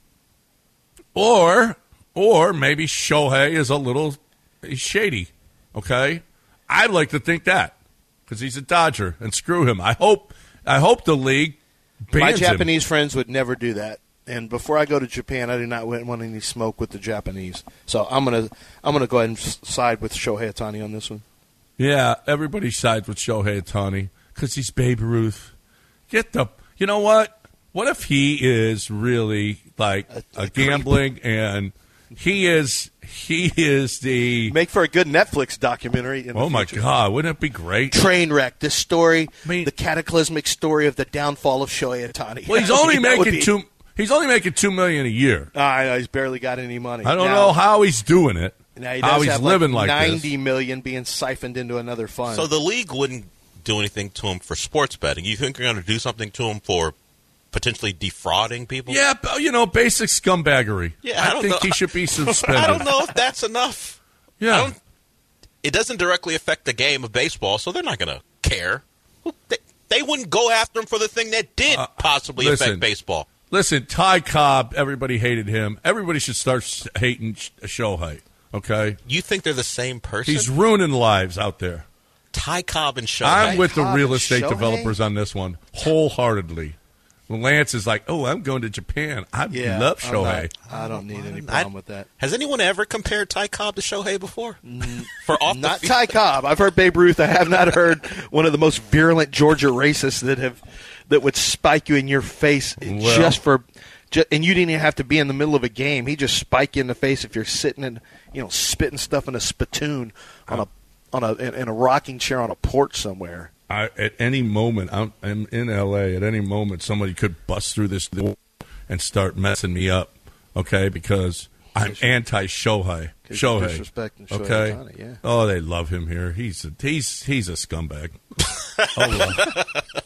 or or maybe Shohei is a little he's shady. Okay, I'd like to think that because he's a Dodger, and screw him. I hope I hope the league bans My him. Japanese friends would never do that. And before I go to Japan, I do not want any smoke with the Japanese. So I'm gonna I'm gonna go ahead and s- side with Shohei Ohtani on this one. Yeah, everybody sides with Shohei Ohtani because he's Babe Ruth. Get the, you know what? What if he is really like a, a gambling and he is he is the make for a good Netflix documentary. In the oh my future. God, wouldn't it be great? Train wreck. This story, I mean, the cataclysmic story of the downfall of Shohei Ohtani. Well, he's only making two. He's only making two million a year. I know he's barely got any money. I don't now, know how he's doing it. Now he how does he's have living like, like ninety this. million being siphoned into another fund. So the league wouldn't do anything to him for sports betting. You think they're going to do something to him for potentially defrauding people? Yeah, you know, basic scumbaggery. Yeah, I, I don't think know. he should be suspended. I don't know if that's enough. Yeah. I don't, it doesn't directly affect the game of baseball, so they're not going to care. They, they wouldn't go after him for the thing that did Uh, possibly listen. affect baseball. Listen, Ty Cobb, everybody hated him. Everybody should start hating Shohei, okay? You think they're the same person? He's ruining lives out there. Ty Cobb and Shohei. I'm with the Cobb real and estate Shohei? developers on this one, wholeheartedly. Lance is like, oh, I'm going to Japan. I yeah, love I'm Shohei. not- I don't need any problem I- with that. Has anyone ever compared Ty Cobb to Shohei before? For off the Not field? Ty Cobb. I've heard Babe Ruth. I have not heard one of the most virulent Georgia racists that have that would spike you in your face Well- just for. Just, and you didn't even have to be in the middle of a game. He just spike you in the face if you're sitting in, you know, spitting stuff in a spittoon on a on a in, in a rocking chair on a porch somewhere. I, at any moment, I'm, I'm in L A, at any moment, somebody could bust through this door and start messing me up, okay, because I'm anti-Shohei. 'Cause you're Shohei, disrespecting Shohei okay? Ohtani, yeah. Oh, they love him here. He's a, he's he's a scumbag. oh, well.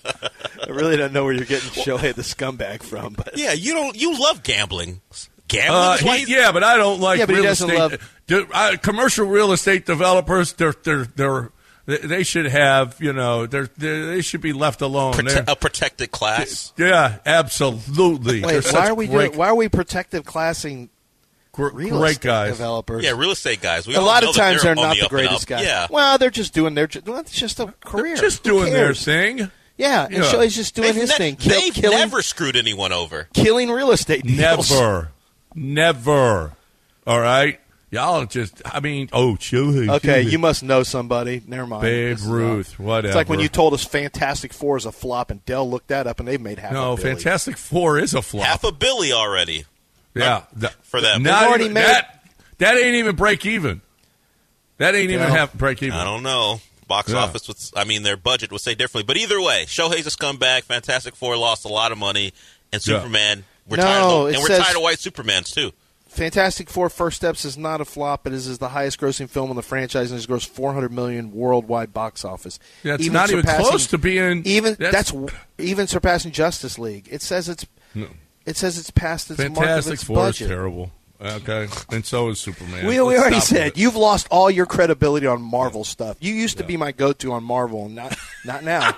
I really don't know where you're getting Shohei the scumbag from, but Yeah, you don't. You love gambling. Gambling. Uh, is why he- you- yeah, but I don't like Yeah, but he real doesn't estate. love- Do- uh, commercial real estate developers, they're they're they're they- they should have, you know, they're, they're they should be left alone. Prote- They're- a protected class. yeah, absolutely. They're wait, such why are we great, doing, why are we protective classing gr- real great estate guys? developers? Yeah, real estate guys. We a all lot know of that times they're on not the the up and greatest up. guys. Yeah. Well, they're just doing their. Well, it's just a career. Just Who doing their cares? thing. Yeah, and Yeah. Shohei's just doing They've his ne- thing. Kill, they've killing, never screwed anyone over. killing real estate deals. Never, never. All right, y'all just. I mean, oh, Shohei. Okay, Shohei. you must know somebody. Never mind. Babe This is Ruth, not- whatever. It's like when you told us Fantastic Four is a flop, and Dell looked that up, and they've made half. No, a billion. Fantastic Four is a flop. Half a billy already. Yeah, that- for them. Not They've already even- made- that. That ain't even break even. That ain't even Well, half break even. I don't know. Box Yeah. office would, I mean, their budget would say differently. But either way, Shohei's a scumbag. Fantastic Four lost a lot of money. And Yeah. Superman, we're No, tired of, it and we're says- tired of white Supermans, too. Fantastic Four: First Steps is not a flop. It is, is the highest-grossing film in the franchise, and has grossed four hundred million dollars worldwide box office. Yeah, it's not even surpassing- close to being. Even that's, that's, even surpassing Justice League. It says it's No. it says it's past its mark of Fantastic its Four budget. is terrible. Okay, and so is Superman. We, we Let's already stop said with it. you've lost all your credibility on Marvel stuff. You used to be my go-to on Marvel, and not not now.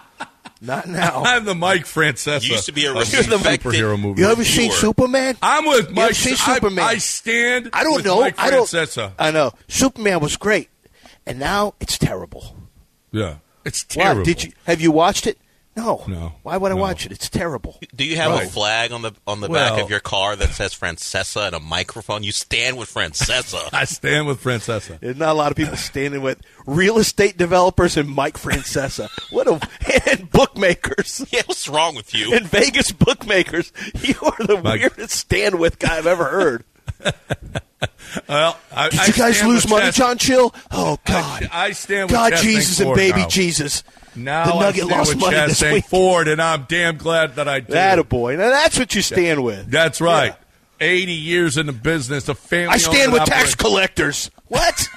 Not now. I'm the Mike Francesa. You used to be a of respected superhero movie. You ever seen Viewer. Superman? I'm with You Mike. ever seen I, Superman? I stand. I don't with know. Mike I don't. Francesa. I know. Superman was great, and now it's terrible. Yeah, it's Why? terrible. Did you have you watched it? No. No. Why would I No. watch it? It's terrible. Do you have Right. a flag on the on the Well- back of your car that says Francesa and a microphone? You stand with Francesa. I stand with Francesa. There's not a lot of people standing with real estate developers and Mike Francesa. What a and bookmakers. Yeah, what's wrong with you? And Vegas bookmakers. You are the Mike. weirdest stand with guy I've ever heard. Well, I, Did I you guys stand lose with money, Chas- John Chill? Oh God. I, I stand with God, Chastain Jesus, and Ford baby now. Jesus. Now The I Nugget stand lost with money this Chastain week. Ford, and I'm damn glad that I did. That a boy. Now that's what you stand with. That's right. Eighty years in the business, a family. I stand with tax collectors. What?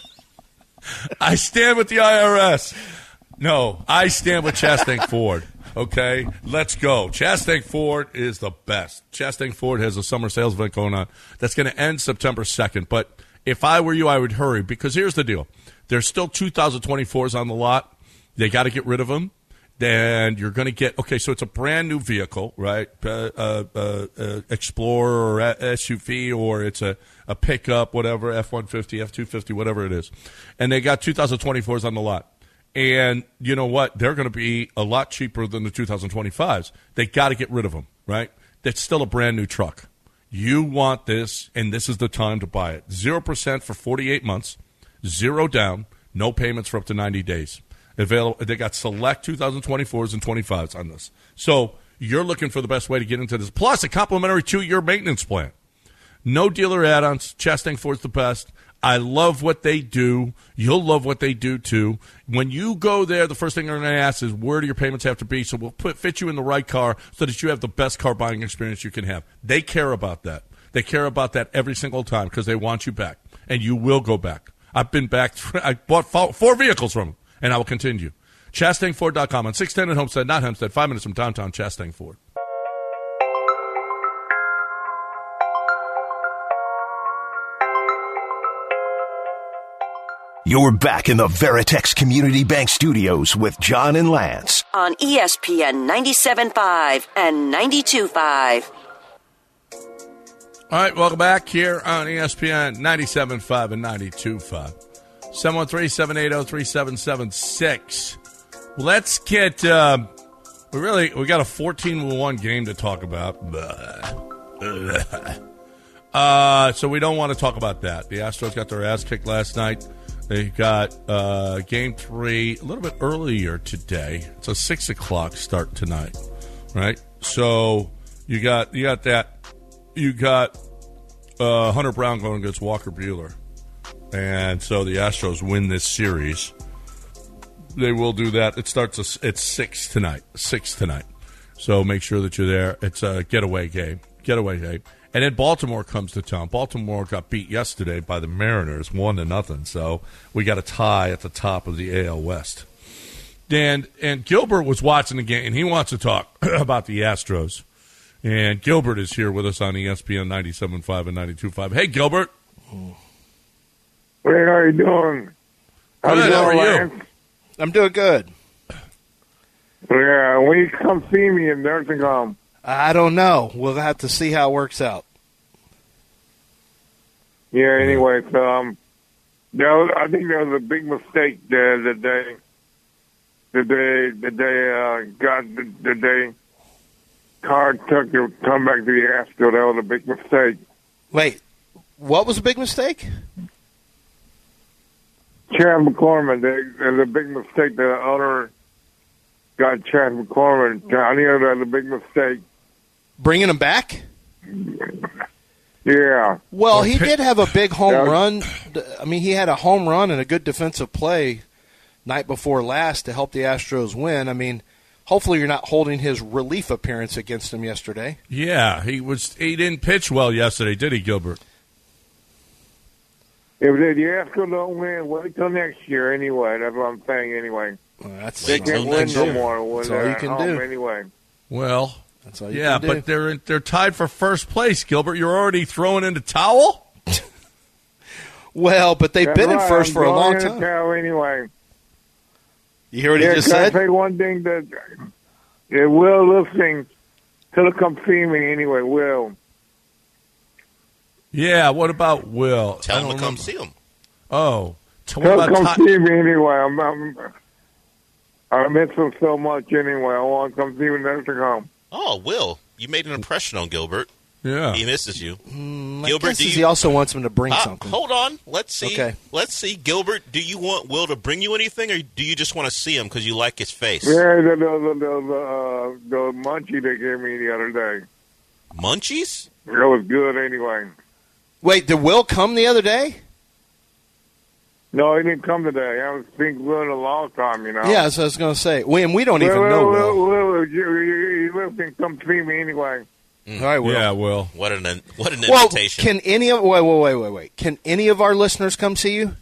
I stand with the I R S. No, I stand with Chastain Ford. Okay, let's go. Chastain Ford is the best. Chastain Ford has a summer sales event going on that's going to end September second. But if I were you, I would hurry, because here's the deal. There's still two thousand twenty-fours on the lot. They got to get rid of them. Then you're going to get, okay, so it's a brand new vehicle, right? Uh, uh, uh, uh, Explorer or S U V, or it's a, a pickup, whatever, F one fifty, F two fifty, whatever it is. And they got two thousand twenty-fours on the lot. And you know what? They're going to be a lot cheaper than the two thousand twenty-fives. They got to get rid of them, right? That's still a brand new truck. You want this, and this is the time to buy it. zero percent for forty-eight months, zero down, no payments for up to ninety days. Available. They got select two thousand twenty-fours and twenty-fives on this. So you're looking for the best way to get into this. Plus, a complimentary two-year maintenance plan. No dealer add-ons. Chastain Ford's the best. I love what they do. You'll love what they do, too. When you go there, the first thing they're going to ask is, where do your payments have to be? So we'll put, fit you in the right car so that you have the best car buying experience you can have. They care about that. They care about that every single time because they want you back, and you will go back. I've been back. I bought four vehicles from them, and I will continue. Chastain Ford dot com on six ten at Homestead, not Hempstead, five minutes from downtown Chastain Ford. You're back in the Veritex Community Bank Studios with John and Lance. On E S P N ninety-seven point five and ninety-two point five. All right, welcome back here on E S P N ninety-seven point five and ninety-two point five. seven one three, seven eight zero, three seven seven six. Let's get, uh, we really, we got a fourteen to one game to talk about. Uh, so we don't want to talk about that. The Astros got their ass kicked last night. They got uh, game three a little bit earlier today. It's a six o'clock start tonight, right? So you got you got that. You got uh, Hunter Brown going against Walker Buehler, and so the Astros win this series. They will do that. It starts at six tonight. Six tonight. So make sure that you're there. It's a getaway game. Getaway game. And then Baltimore comes to town. Baltimore got beat yesterday by the Mariners, one to nothing. So we got a tie at the top of the A L West. And and Gilbert was watching the game, and he wants to talk about the Astros. And Gilbert is here with us on E S P N ninety-seven point five and ninety-two point five. Hey, Gilbert. Hey, how are you doing? How, good, how are you? I'm doing good. Yeah, when you come see me in nursing home. I don't know. We'll have to see how it works out. Yeah, anyway, so um, there was, I think there was a big mistake there that they, that they, that they uh, got, that they, Card took to come back to the Astros. That was a big mistake. Wait, what was a big mistake? Chad McCormick. There's a big mistake that the owner got Chad McCormick. I think that was a big mistake. Bringing him back? Yeah. Well, he did have a big home yeah. run. I mean, he had a home run and a good defensive play night before last to help the Astros win. I mean, hopefully you're not holding his relief appearance against him yesterday. Yeah, he was. He didn't pitch well yesterday, did he, Gilbert? If the Astros don't win, wait till next year anyway. That's what I'm saying anyway. Well, that's they can't win no more. That's all you can do. Anyway. Well, that's all you yeah, can do. but they're they're tied for first place, Gilbert. You're already throwing in the towel? Well, but they've that's been right. in first I'm for a long in time. The towel anyway. You hear what yeah, he just can said? I say one thing that yeah, Will listening. He'll come see me anyway, Will. Yeah, what about Will? Tell him to come see him. Oh. He'll come Ty- see me anyway. I'm, I'm, I miss him so much anyway. I want to come see him next home. Oh, Will, you made an impression on Gilbert. Yeah. He misses you. Mm, Gilbert, do you, he also wants him to bring uh, something. Hold on. Let's see. Okay. Let's see. Gilbert, do you want Will to bring you anything, or do you just want to see him because you like his face? Yeah, the, the, the, the, uh, the munchie they gave me the other day. Munchies? It was good anyway. Wait, did Will come the other day? No, he didn't come today. I haven't seen Will in a long time, you know. Yeah, so I was going to say. We, and we don't Will, even know Will. Will. Will, Will, you, you, you can come see me anyway. Mm. All right, Will. Yeah, Will. What an what an well, invitation. Can any of wait, wait, wait, wait, wait. Can any of our listeners come see you?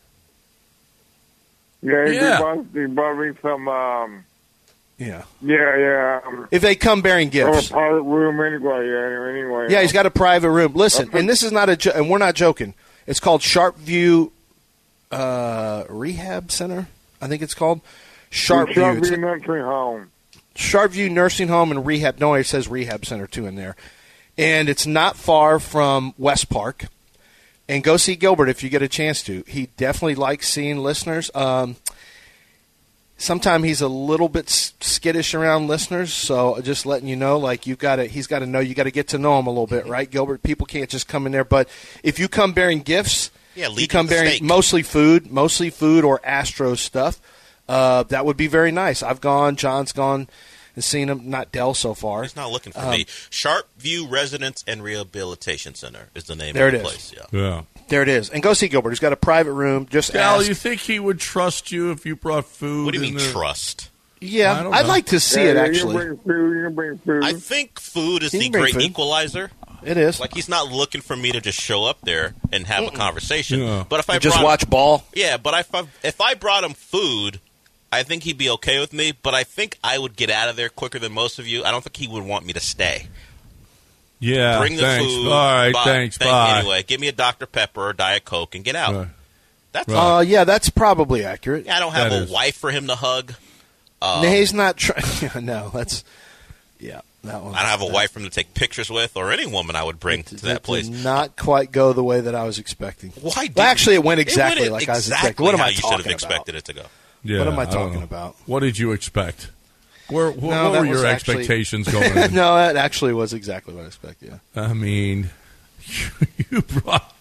Yeah, he, Yeah. Brought, he brought me some. Um, Yeah. yeah, yeah. Um, If they come bearing gifts. a private room anyway. Yeah, anyway. Yeah, he's got a private room. Listen, and this is not a, jo- and we're not joking. It's called Sharpview uh, Rehab Center. I think it's called Sharpview. Sharpview It's- Nursing Home. Sharpview Nursing Home and Rehab. No, it says Rehab Center too in there, and it's not far from West Park. And go see Gilbert if you get a chance to. He definitely likes seeing listeners. Um, Sometimes he's a little bit skittish around listeners, so just letting you know, like you've got to, he's got to know you got to get to know him a little bit, right, Gilbert? People can't just come in there, but if you come bearing gifts, yeah, you come bearing steak. mostly food, mostly food or Astros stuff. Uh, that would be very nice. I've gone, John's gone, and seen him. Not Dell so far. He's not looking for um, me. Sharpview Residence and Rehabilitation Center is the name there of the it is. place. Yeah. Yeah. There it is. And go see Gilbert. He's got a private room. Just Al, ask. you think he would trust you if you brought food? What do you in mean there? trust? Yeah, I don't I'd know. like to see Yeah, it, yeah, actually. You bring food, you bring food. I think food is He the can bring great food. equalizer. It is. Like, he's not looking for me to just show up there and have a conversation. Yeah. But if I You just brought, watch ball. Yeah, but if I, if I brought him food, I think he'd be okay with me. But I think I would get out of there quicker than most of you. I don't think he would want me to stay. Yeah, Bring the thanks. food. All right, bye. thanks. Thank- Bye. Anyway, give me a Doctor Pepper or Diet Coke and get out. Right. That's Right. Uh, yeah, that's probably accurate. Yeah, I don't have That a is. wife for him to hug. Um, no, he's not trying. No, that's yeah. That one. I don't have a that, wife for him to take pictures with, or any woman I would bring it- to it that place. Did not quite go the way that I was expecting. Why? Did Well, actually, it went it exactly went like I was exactly expecting. What am how I you should talking have about? expected it to go. Yeah, What am I don't talking know. about? What did you expect? Where, wh- No, what that were was your actually- expectations going in? No, that actually was exactly what I expected. Yeah. I mean, you brought.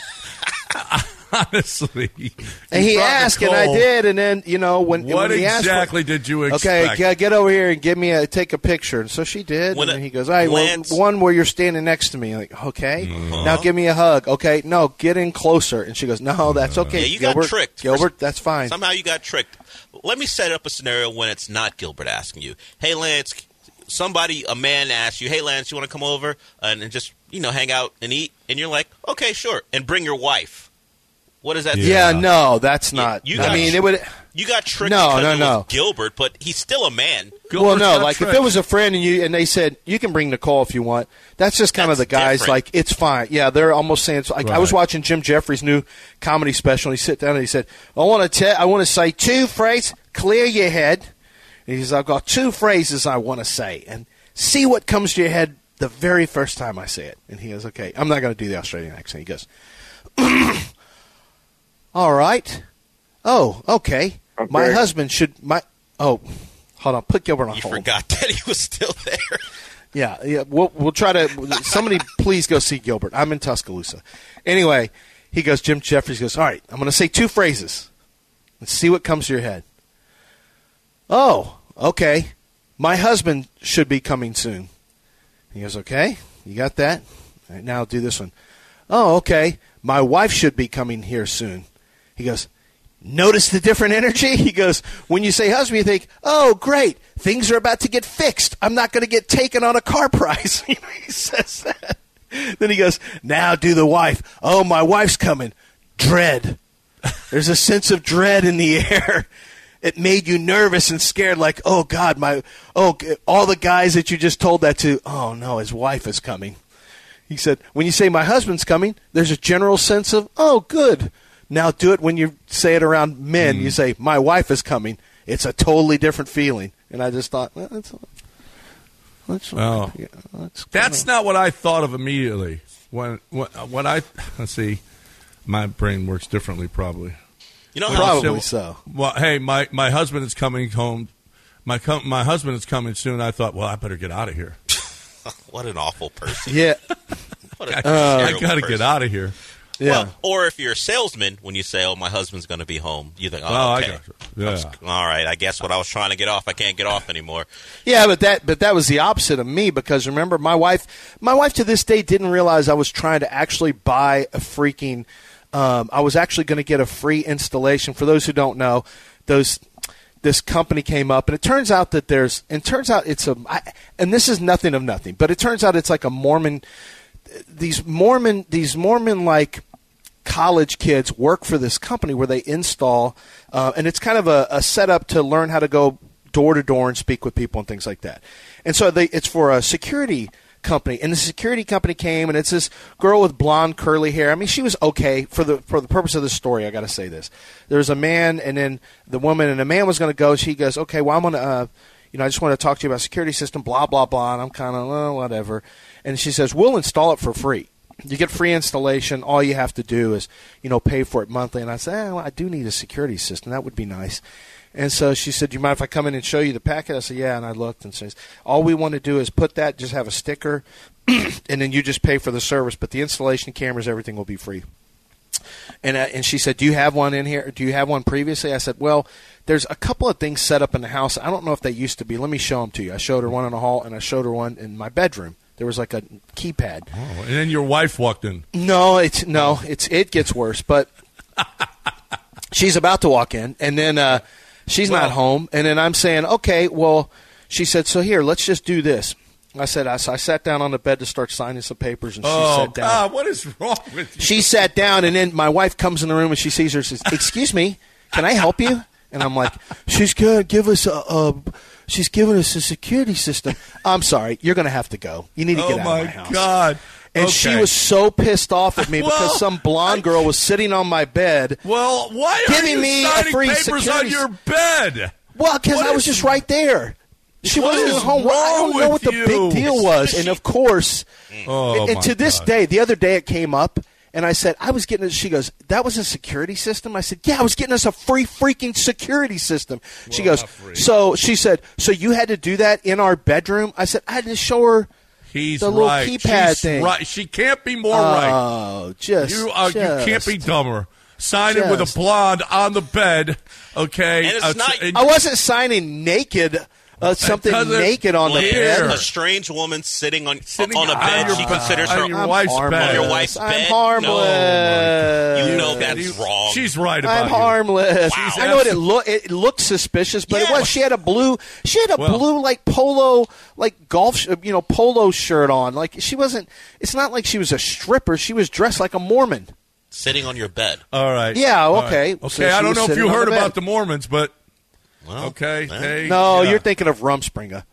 Honestly. And you he brought asked, and I Nicole. did, and then you know when What when he asked for- exactly did you Okay, expect? get, get over here and give me a take a picture. And so she did. When and it- then he goes, "All right, well, Lance- one where you're standing next to me." Like, okay, Uh-huh. now give me a hug. Okay, no, get in closer. And she goes, "No, that's okay, Yeah, you Gilbert. got tricked. Gilbert, that's fine." Somehow you got tricked. Let me set up a scenario when it's not Gilbert asking you. Hey, Lance, somebody, a man asks you, hey, Lance, you want to come over and, and just, you know, hang out and eat? And you're like, okay, sure. And bring your wife. What does that Yeah, say? no, that's not. you I got mean, tr- it would. You got tricked No, because no, it was no. Gilbert, but he's still a man. Well, no, like if it was a friend and you and they said you can bring Nicole if you want, that's just kind of the guys. different. Like it's fine. Yeah, they're almost saying. It's like I was Right. watching Jim Jeffries' new comedy special. and He sit down and he said, "I want to tell. I want to say two phrases. Clear your head." And he says, "I've got two phrases I want to say, and see what comes to your head the very first time I say it." And he goes, "Okay, I'm not going to do the Australian accent." He goes, "All right. Oh, okay. My Okay. husband should my oh." Hold on, put Gilbert on You hold. forgot that he was still there. Yeah, yeah. We'll we'll try to. Somebody, please go see Gilbert. I'm in Tuscaloosa. Anyway, he goes. Jim Jeffries goes. All right, I'm going to say two phrases. Let's see what comes to your head. Oh, okay. My husband should be coming soon. He goes. Okay, you got that. All right, now I'll do this one. Oh, okay. My wife should be coming here soon. He goes. Notice the different energy? He goes, when you say husband, you think, oh, great, things are about to get fixed. I'm not going to get taken on a car price. He says that. Then he goes, now do the wife. Oh, my wife's coming. Dread. There's a sense of dread in the air. It made you nervous and scared, like, oh, God, my, oh, all the guys that you just told that to, oh, no, his wife is coming. He said, when you say my husband's coming, there's a general sense of, oh, good. Now do it when you say it around men. You say, my wife is coming. It's a totally different feeling. And I just thought, well, that's, that's, Oh. yeah, that's, That's not what I thought of immediately. When, when, when I, let's see, my brain works differently probably. You know When how I Probably said, so. Well, hey, my, my husband is coming home. My com- my husband is coming soon. I thought, well, I better get out of here. what an awful person. Yeah. What a I, terrible I got to person. get out of here. Yeah. Well, or if you're a salesman, when you say, "Oh, my husband's going to be home," you think, "Oh, Oh, I okay, got you. Yeah. all right. I guess what I was trying to get off, I can't get off anymore." Yeah, but that but that was the opposite of me because remember my wife my wife to this day didn't realize I was trying to actually buy a freaking um, I was actually going to get a free installation. For those who don't know, those this company came up and it turns out that there's and it turns out it's a I, and this is nothing of nothing, but it turns out it's like a Mormon these Mormon these Mormon like college kids work for this company where they install uh, and it's kind of a, a setup to learn how to go door to door and speak with people and things like that. And so they it's for a security company, and the security company came and it's this girl with blonde curly hair. I mean, she was okay for the for the purpose of the story. I got to say this: there's a man and then the woman, and the man was going to go. She goes, okay, well I'm going to. Uh, You know, I just want to talk to you about security system, blah, blah, blah. And I'm kind of, well, whatever. And she says, we'll install it for free. You get free installation. All you have to do is, you know, pay for it monthly. And I said, oh, I do need a security system. That would be nice. And so she said, do you mind if I come in and show you the packet? I said, yeah. And I looked and says, all we want to do is put that, just have a sticker, and then you just pay for the service. But the installation, cameras, everything will be free. And uh, and she said, do you have one in here? Do you have one previously? I said, well, there's a couple of things set up in the house. I don't know if they used to be. Let me show them to you. I showed her one in the hall, and I showed her one in my bedroom. There was like a keypad. Oh, and then your wife walked in. No, it's no, it's it gets worse. But she's about to walk in, and then uh, she's well, not home. And then I'm saying, okay, well, she said, so here, let's just do this. I said, I, so I sat down on the bed to start signing some papers, and she oh, sat down. God, what is wrong with you? She sat down, and then my wife comes in the room, and she sees her and says, excuse me, can I help you? And I'm like, she's going to give us a, a – she's giving us a security system. I'm sorry. You're going to have to go. You need to get oh out my of my house. Oh, my God. And okay. she was so pissed off at me well, because some blonde girl was sitting on my bed well, why are giving you me signing a free papers security on your bed? Well, because I was just right there. She wasn't even home. I don't know what the you? big deal was. And, of course, oh, and, and to this God. day, the other day it came up, and I said, I was getting – she goes, that was a security system? I said, yeah, I was getting us a free freaking security system. She well, goes, so she said, so you had to do that in our bedroom? I said, I had to show her He's the little right. keypad She's thing. Right. She can't be more oh, right. Oh, just you, uh, just, you can't be dumber. Signing just. with a blonde on the bed, okay? And it's uh, not, and, I wasn't signing naked. Uh, something naked on well, the bed. A strange woman sitting on sitting on a bed. your, she considers her on your wife's harmless. bed. On your wife's I'm bed. harmless. No. You know that's you, wrong. She's right about I'm you. harmless. Wow. I know what it looked. It looked suspicious, but Yeah. it was. She had a blue. She had a Well, blue like polo, like golf, sh- you know, polo shirt on. Like she wasn't. It's not like she was a stripper. She was dressed like a Mormon. Sitting on your bed. All right. Yeah. All Okay. right. Okay. So I she don't was know if sitting you on heard the about bed. the Mormons, but Well, okay. man. Hey, No, yeah. you're thinking of Rumspringa.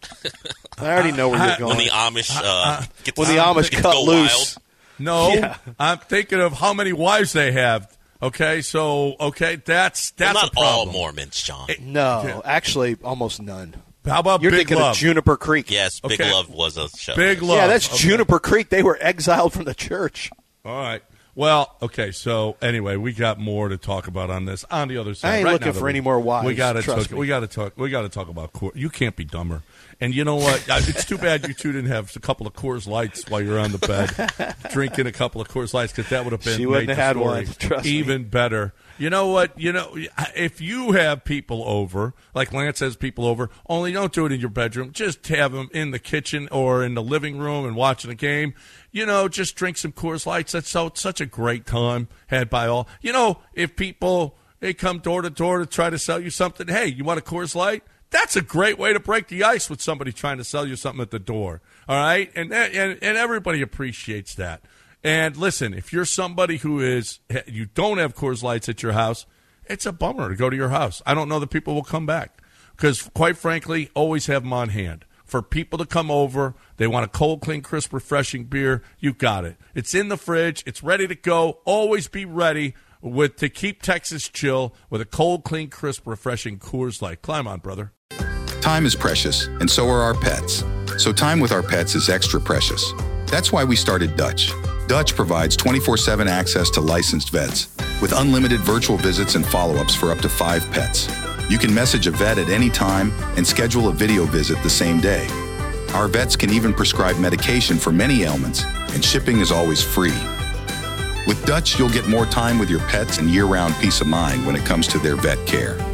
I already know where I- you're going. When the Amish uh, get When the Amish get cut go loose. No, Yeah. I'm thinking of how many wives they have. Okay, so okay, that's that's Well, not a problem. all Mormons, John. No, Yeah. actually, almost none. How about You're Big thinking Love? of Juniper Creek. Yes, Big Okay. Love was a show. Big Love. Yeah, that's Okay. Juniper Creek. They were exiled from the church. All right. Well, okay. So anyway, we got more to talk about on this. On the other side, I ain't right looking now that for we- any more wives, We got to trust talk. me. We got to talk. We got to talk about Coors. You can't be dumber. And you know what? Uh, It's too bad you two didn't have a couple of Coors Lights while you're on the bed, drinking a couple of Coors Lights, because that would have been She wouldn't made have the had story one, trust me. even better. You know what? You know, if you have people over, like Lance has people over, only don't do it in your bedroom. Just have them in the kitchen or in the living room and watching a game. You know, just drink some Coors Lights. That's so such a great time had by all. You know, if people they come door to door to try to sell you something, hey, you want a Coors Light? That's a great way to break the ice with somebody trying to sell you something at the door. All right, and and and everybody appreciates that. And listen, if you're somebody who is you don't have Coors Lights at your house, it's a bummer to go to your house. I don't know that people will come back because, quite frankly, always have them on hand. For people to come over, they want a cold, clean, crisp, refreshing beer, you got it. It's in the fridge. It's ready to go. Always be ready with to keep Texas chill with a cold, clean, crisp, refreshing Coors Light. Climb on, brother. Time is precious, and so are our pets. So time with our pets is extra precious. That's why we started Dutch. Dutch provides twenty-four seven access to licensed vets with unlimited virtual visits and follow-ups for up to five pets. You can message a vet at any time and schedule a video visit the same day. Our vets can even prescribe medication for many ailments, and shipping is always free. With Dutch, you'll get more time with your pets and year-round peace of mind when it comes to their vet care.